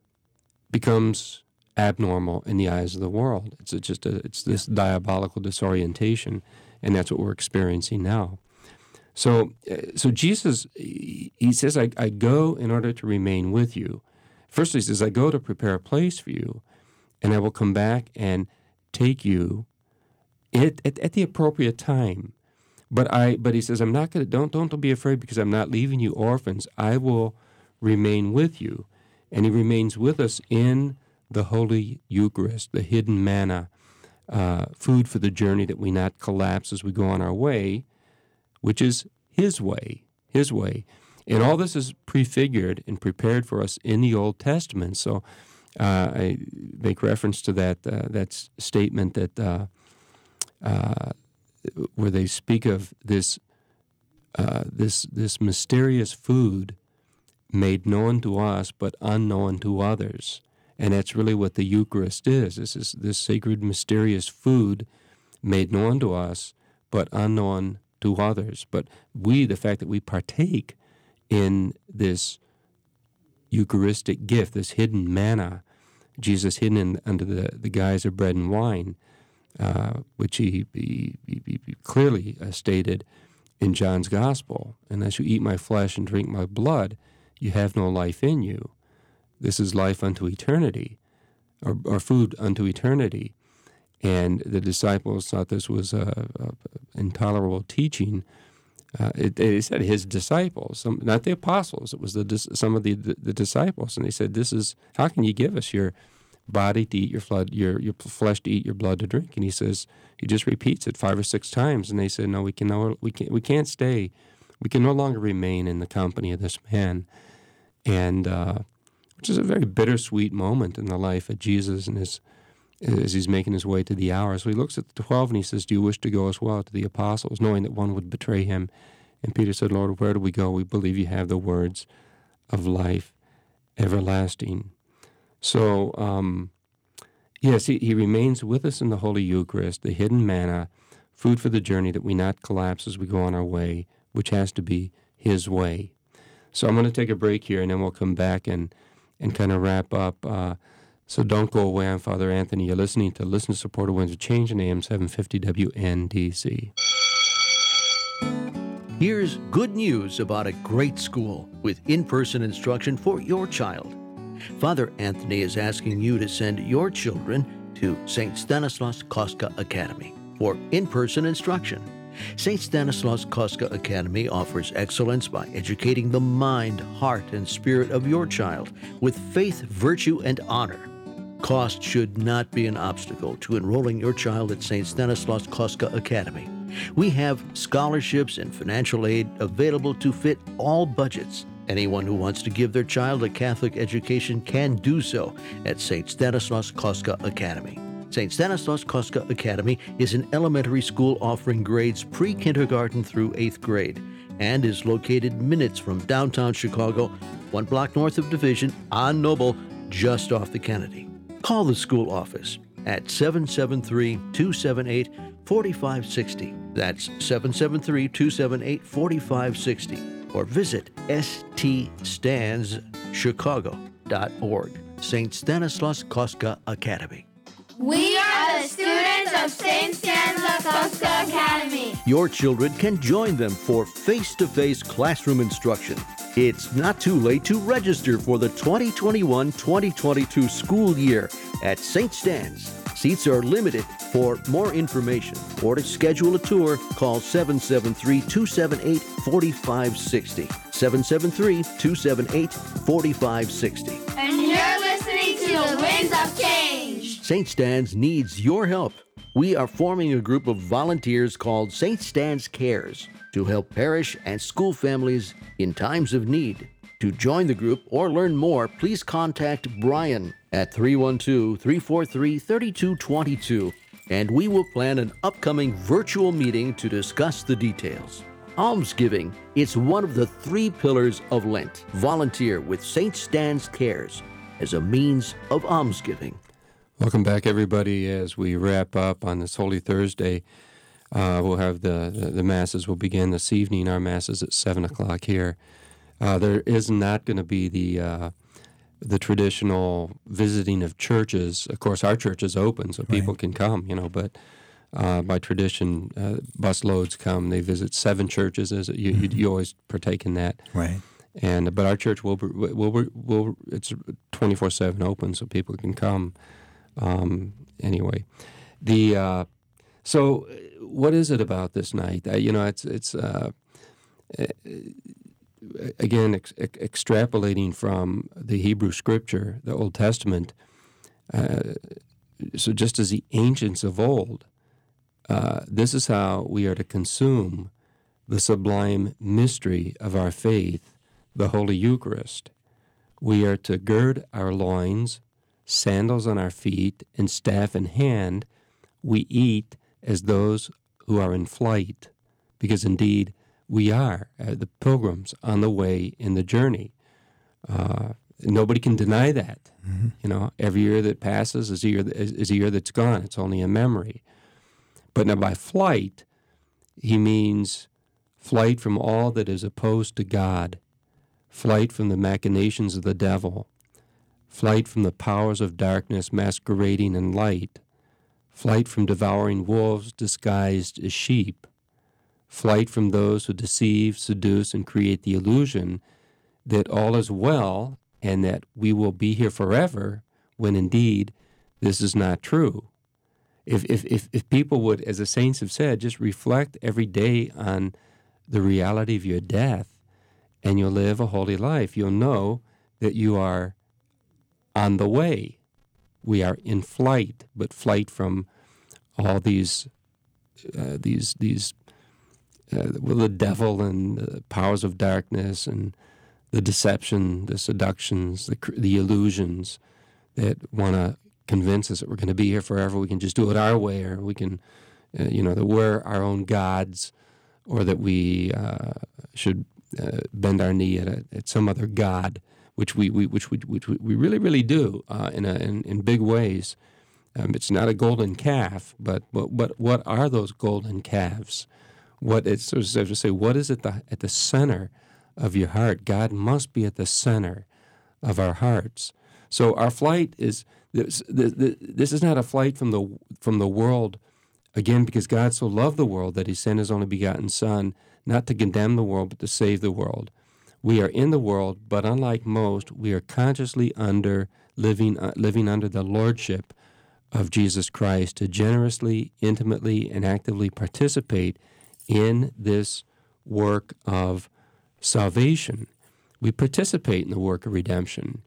Speaker 3: becomes abnormal in the eyes of the world. It's just a, it's this diabolical disorientation, and that's what we're experiencing now. So, uh, so Jesus, he says, I, I go in order to remain with you. First, he says, I go to prepare a place for you, and I will come back and take you it, at, at the appropriate time. But I, but he says, I'm not going to, don't, don't be afraid because I'm not leaving you orphans. I will remain with you. And he remains with us in the Holy Eucharist, the hidden manna, uh, food for the journey that we not collapse as we go on our way, which is his way, his way. And all this is prefigured and prepared for us in the Old Testament. So uh, I make reference to that, uh, that s- statement that uh, uh, where they speak of this uh, this this mysterious food made known to us but unknown to others. And that's really what the Eucharist is. This is this sacred, mysterious food made known to us but unknown to others. But we, the fact that we partake in this Eucharistic gift, this hidden manna, Jesus hidden in, under the, the guise of bread and wine, uh, which he, he, he, he clearly uh, stated in John's Gospel, unless you eat my flesh and drink my blood, you have no life in you. This is life unto eternity, or, or food unto eternity. And the disciples thought this was a, a intolerable teaching. Uh, it, they said his disciples, some, not the apostles. It was the some of the, the, the disciples, and they said, "This is how can you give us your body to eat, your blood, your your flesh to eat, your blood to drink?" And he says, he just repeats it five or six times, and they said, "No, we can no, we can we can't stay, we can no longer remain in the company of this man," and uh, which is a very bittersweet moment in the life of Jesus and his. As he's making his way to the hour. So he looks at the twelve and he says, "Do you wish to go as well?" to the apostles, knowing that one would betray him. And Peter said, "Lord, where do we go? We believe you have the words of life everlasting." So, um, yes, he, he remains with us in the Holy Eucharist, the hidden manna, food for the journey that we not collapse as we go on our way, which has to be his way. So I'm going to take a break here, and then we'll come back and, and kind of wrap up. Uh, So don't go away. I'm Father Anthony. You're listening to Listen to Support of Winds of Change in A M seven fifty W N D C.
Speaker 5: Here's good news about a great school with in-person instruction for your child. Father Anthony is asking you to send your children to Saint Stanislaus Kostka Academy for in-person instruction. Saint Stanislaus Kostka Academy offers excellence by educating the mind, heart, and spirit of your child with faith, virtue, and honor. Cost should not be an obstacle to enrolling your child at Saint Stanislaus Kostka Academy. We have scholarships and financial aid available to fit all budgets. Anyone who wants to give their child a Catholic education can do so at Saint Stanislaus Kostka Academy. Saint Stanislaus Kostka Academy is an elementary school offering grades pre-kindergarten through eighth grade and is located minutes from downtown Chicago, one block north of Division on Noble, just off the Kennedy. Call the school office at seven seven three, two seven eight, four five six zero. That's seven seven three, two seven eight, four five six zero. Or visit s t stans chicago dot org. Saint Stanislaus Kostka Academy.
Speaker 6: We are the students of Saint Stanislaus Kostka Academy.
Speaker 5: Your children can join them for face-to-face classroom instruction. It's not too late to register for the twenty twenty-one twenty twenty-two school year at Saint Stan's. Seats are limited. For more information or to schedule a tour, call seven seven three, two seven eight, four five six zero. seven seven three, two seven eight, four five six zero.
Speaker 6: And you're listening to the Winds of Change.
Speaker 5: Saint Stan's needs your help. We are forming a group of volunteers called Saint Stan's Cares to help parish and school families in times of need. To join the group or learn more, please contact Brian at three one two, three four three, three two two two, and we will plan an upcoming virtual meeting to discuss the details. Almsgiving is one of the three pillars of Lent. Volunteer with Saint Stan's Cares as a means of almsgiving.
Speaker 3: Welcome back, everybody. As we wrap up on this Holy Thursday, uh, we'll have the, the, the Masses will begin this evening. Our Mass is at seven o'clock here. Uh, there is not going to be the uh, the traditional visiting of churches. Of course, our church is open, so people
Speaker 4: Right.
Speaker 3: can come, you know, but uh, by tradition, uh, bus loads come. They visit seven churches. As you, you, you always partake in that.
Speaker 4: Right.
Speaker 3: And but our church will be, will will will it's twenty-four seven open, so people can come. Um, anyway, the uh, So, uh, what is it about this night? Uh, you know, it's it's uh, uh, again ex- ex- extrapolating from the Hebrew Scripture, the Old Testament. Uh, so, just as the ancients of old, uh, this is how we are to consume the sublime mystery of our faith, the Holy Eucharist. We are to gird our loins, sandals on our feet, and staff in hand. We eat as those who are in flight, because indeed we are uh, the pilgrims on the way in the journey. Uh, nobody can deny that. Mm-hmm. You know, every year that passes is a year, is, is a year that's gone. It's only a memory. But now by flight, he means flight from all that is opposed to God, flight from the machinations of the devil, flight from the powers of darkness masquerading in light, flight from devouring wolves disguised as sheep, flight from those who deceive, seduce, and create the illusion that all is well and that we will be here forever, when indeed this is not true. If, if, if, if people would, as the saints have said, just reflect every day on the reality of your death, and you'll live a holy life, you'll know that you are on the way. We are in flight, but flight from all these, uh, these, these, uh, well, the devil and the powers of darkness and the deception, the seductions, the the illusions that want to convince us that we're going to be here forever. We can just do it our way, or we can, uh, you know, that we're our own gods, or that we uh, should uh, bend our knee at, a, at some other god, which we, we which we which we really really do uh, in, a, in in big ways. Um, it's not a golden calf, but but what what are those golden calves? What it's so to say, what is at the at the center of your heart? God must be at the center of our hearts. So our flight is this, this, this is not a flight from the from the world, again, because God so loved the world that he sent his only begotten Son, not to condemn the world, but to save the world. We are in the world, but unlike most, we are consciously under living uh, living under the lordship of Jesus Christ, to generously, intimately, and actively participate in this work of salvation. We participate in the work of redemption.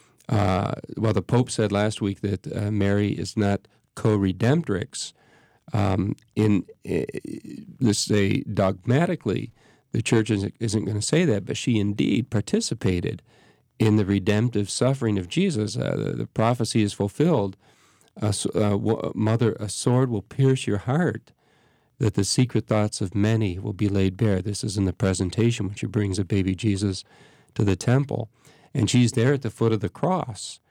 Speaker 3: Uh, well, the Pope said last week that uh, Mary is not co-redemptrix. Um, in uh, let's say dogmatically, the Church isn't, isn't going to say that, but she indeed participated in the redemptive suffering of Jesus. Uh, the, the prophecy is fulfilled. Uh, uh, Mother, a sword will pierce your heart, that the secret thoughts of many will be laid bare. This is in the presentation when she brings a baby Jesus to the temple. And she's there at the foot of the cross,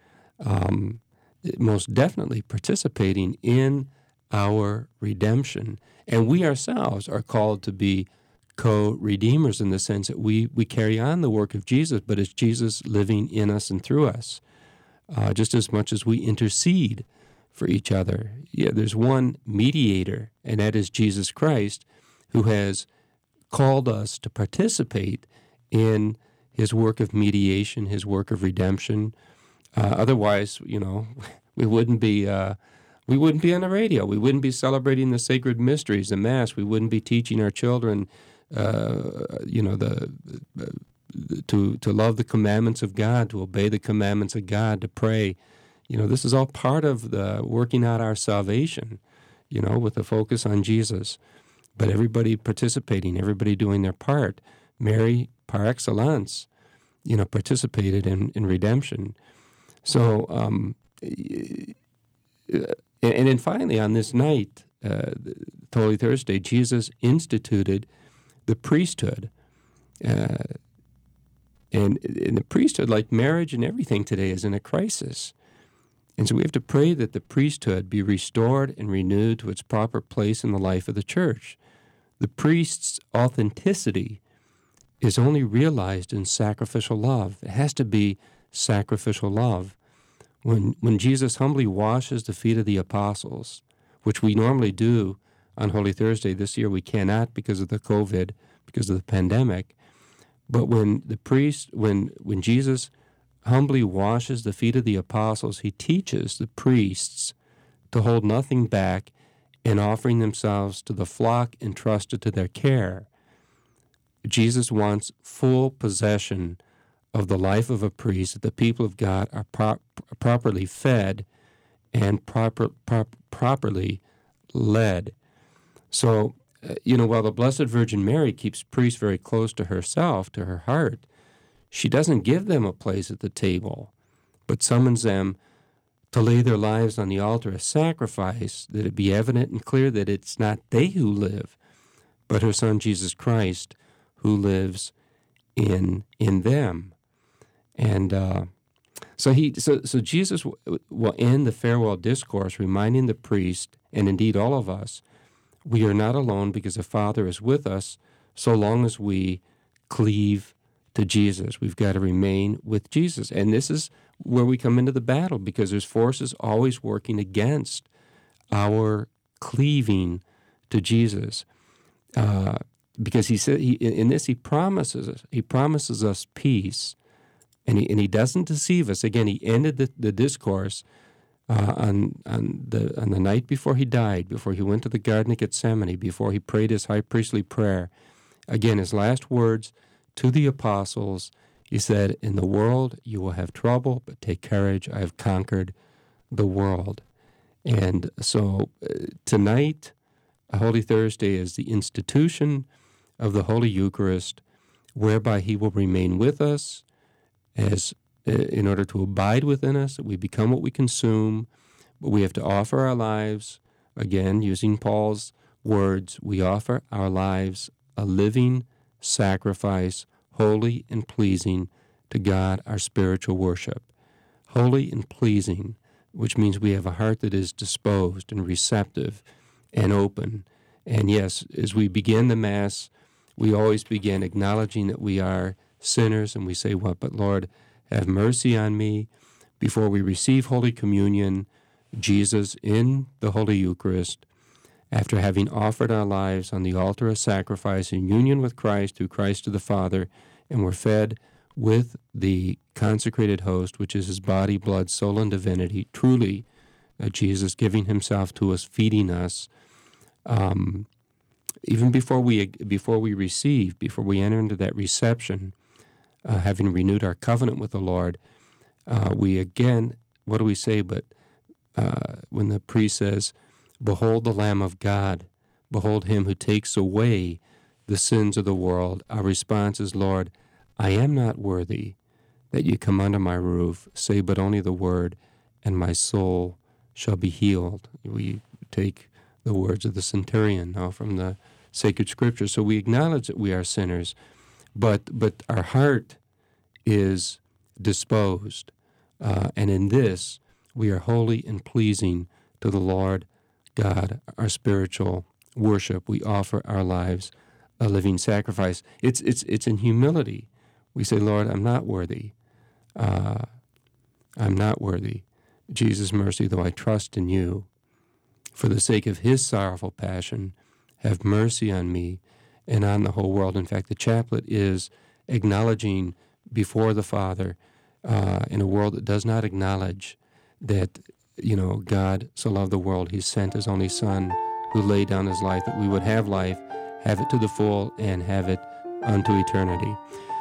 Speaker 3: um, most definitely participating in our redemption. And we ourselves are called to be co-redeemers in the sense that we, we carry on the work of Jesus, but it's Jesus living in us and through us, uh, just as much as we intercede for each other. Yeah, there's one mediator, and that is Jesus Christ, who has called us to participate in his work of mediation, his work of redemption. Uh, otherwise, you know, we wouldn't be uh, we wouldn't be on the radio. We wouldn't be celebrating the sacred mysteries, the Mass. We wouldn't be teaching our children, uh, you know, the uh, to to love the commandments of God, to obey the commandments of God, to pray. You know, this is all part of the working out our salvation, you know, with a focus on Jesus. But everybody participating, everybody doing their part. Mary, par excellence, you know, participated in, in redemption. So, um, and then finally on this night, uh, Holy Thursday, Jesus instituted the priesthood. Uh, and, and the priesthood, like marriage and everything today, is in a crisis. And so we have to pray that the priesthood be restored and renewed to its proper place in the life of the church. The priest's authenticity is only realized in sacrificial love. It has to be sacrificial love. When when Jesus humbly washes the feet of the apostles, which we normally do on Holy Thursday, this year we cannot because of the COVID, because of the pandemic, but when the priest, when when Jesus humbly washes the feet of the apostles, he teaches the priests to hold nothing back in offering themselves to the flock entrusted to their care. Jesus wants full possession of the life of a priest, that the people of God are pro- properly fed and proper, prop- properly led. So, uh, you know, while the Blessed Virgin Mary keeps priests very close to herself, to her heart, she doesn't give them a place at the table, but summons them to lay their lives on the altar of sacrifice, that it be evident and clear that it's not they who live, but her Son Jesus Christ who lives in in them. And uh, so he, so so Jesus w- will end the farewell discourse, reminding the priest, and indeed all of us, we are not alone because the Father is with us, so long as we cleave to Jesus. We've got to remain with Jesus, and this is where we come into the battle, because there's forces always working against our cleaving to Jesus. Uh, because he said he, in this he promises us, he promises us peace, and he and he doesn't deceive us. Again, he ended the, the discourse uh, on on the on the night before he died, before he went to the Garden of Gethsemane, before he prayed his high priestly prayer. Again, his last words to the apostles, he said, "In the world you will have trouble, but take courage, I have conquered the world." And so uh, tonight, Holy Thursday is the institution of the Holy Eucharist, whereby he will remain with us as uh, in order to abide within us, that we become what we consume, but we have to offer our lives, again, using Paul's words, we offer our lives a living sacrifice, holy and pleasing to God, our spiritual worship. Holy and pleasing, which means we have a heart that is disposed and receptive and open. And yes, as we begin the Mass, we always begin acknowledging that we are sinners, and we say, "What? Well, but Lord, have mercy on me." Before we receive Holy Communion, Jesus in the Holy Eucharist, after having offered our lives on the altar of sacrifice in union with Christ through Christ to the Father, and we're fed with the consecrated host, which is his body, blood, soul, and divinity, truly uh, Jesus giving himself to us, feeding us, um, even before we before we receive, before we enter into that reception, uh, having renewed our covenant with the Lord, uh, we again, what do we say? But uh, when the priest says, "Behold the Lamb of God, behold him who takes away the sins of the world," our response is, "Lord, I am not worthy that you come under my roof. Say but only the word, and my soul shall be healed." We take the words of the centurion now from the sacred scripture. So we acknowledge that we are sinners, but but our heart is disposed, uh, and in this we are holy and pleasing to the Lord God, our spiritual worship. We offer our lives a living sacrifice. It's it's it's in humility. We say, "Lord, I'm not worthy. Uh, I'm not worthy. Jesus, mercy, though I trust in you. For the sake of his sorrowful passion, have mercy on me and on the whole world." In fact, the chaplet is acknowledging before the Father, uh, in a world that does not acknowledge that, you know, God so loved the world, he sent his only Son, who laid down his life that we would have life, have it to the full, and have it unto eternity.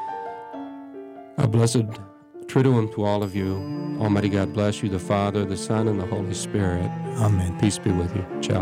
Speaker 3: A blessed Triduum to all of you. Almighty God bless you, the Father, the Son, and the Holy Spirit.
Speaker 4: Amen.
Speaker 3: Peace be with you. Ciao.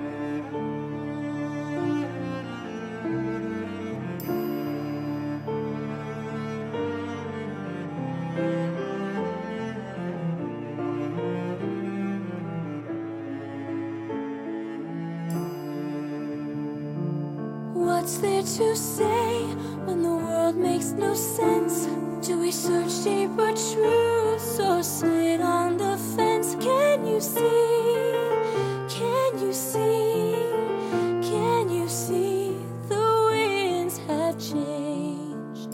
Speaker 1: What's there to say when the world makes no sense? Do we search deeper truths or sit on the fence? Can you see? Can you see? Can you see the winds have changed?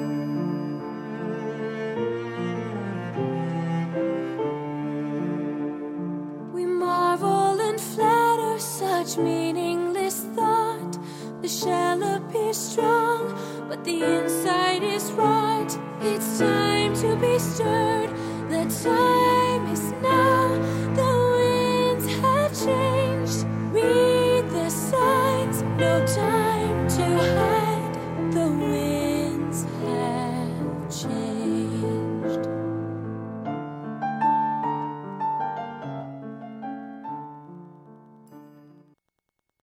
Speaker 1: We marvel and flatter such meaningless thought. The shell appears strong, but the inside is rot. It's time to be stirred. The time is now. The winds have changed. We to hide.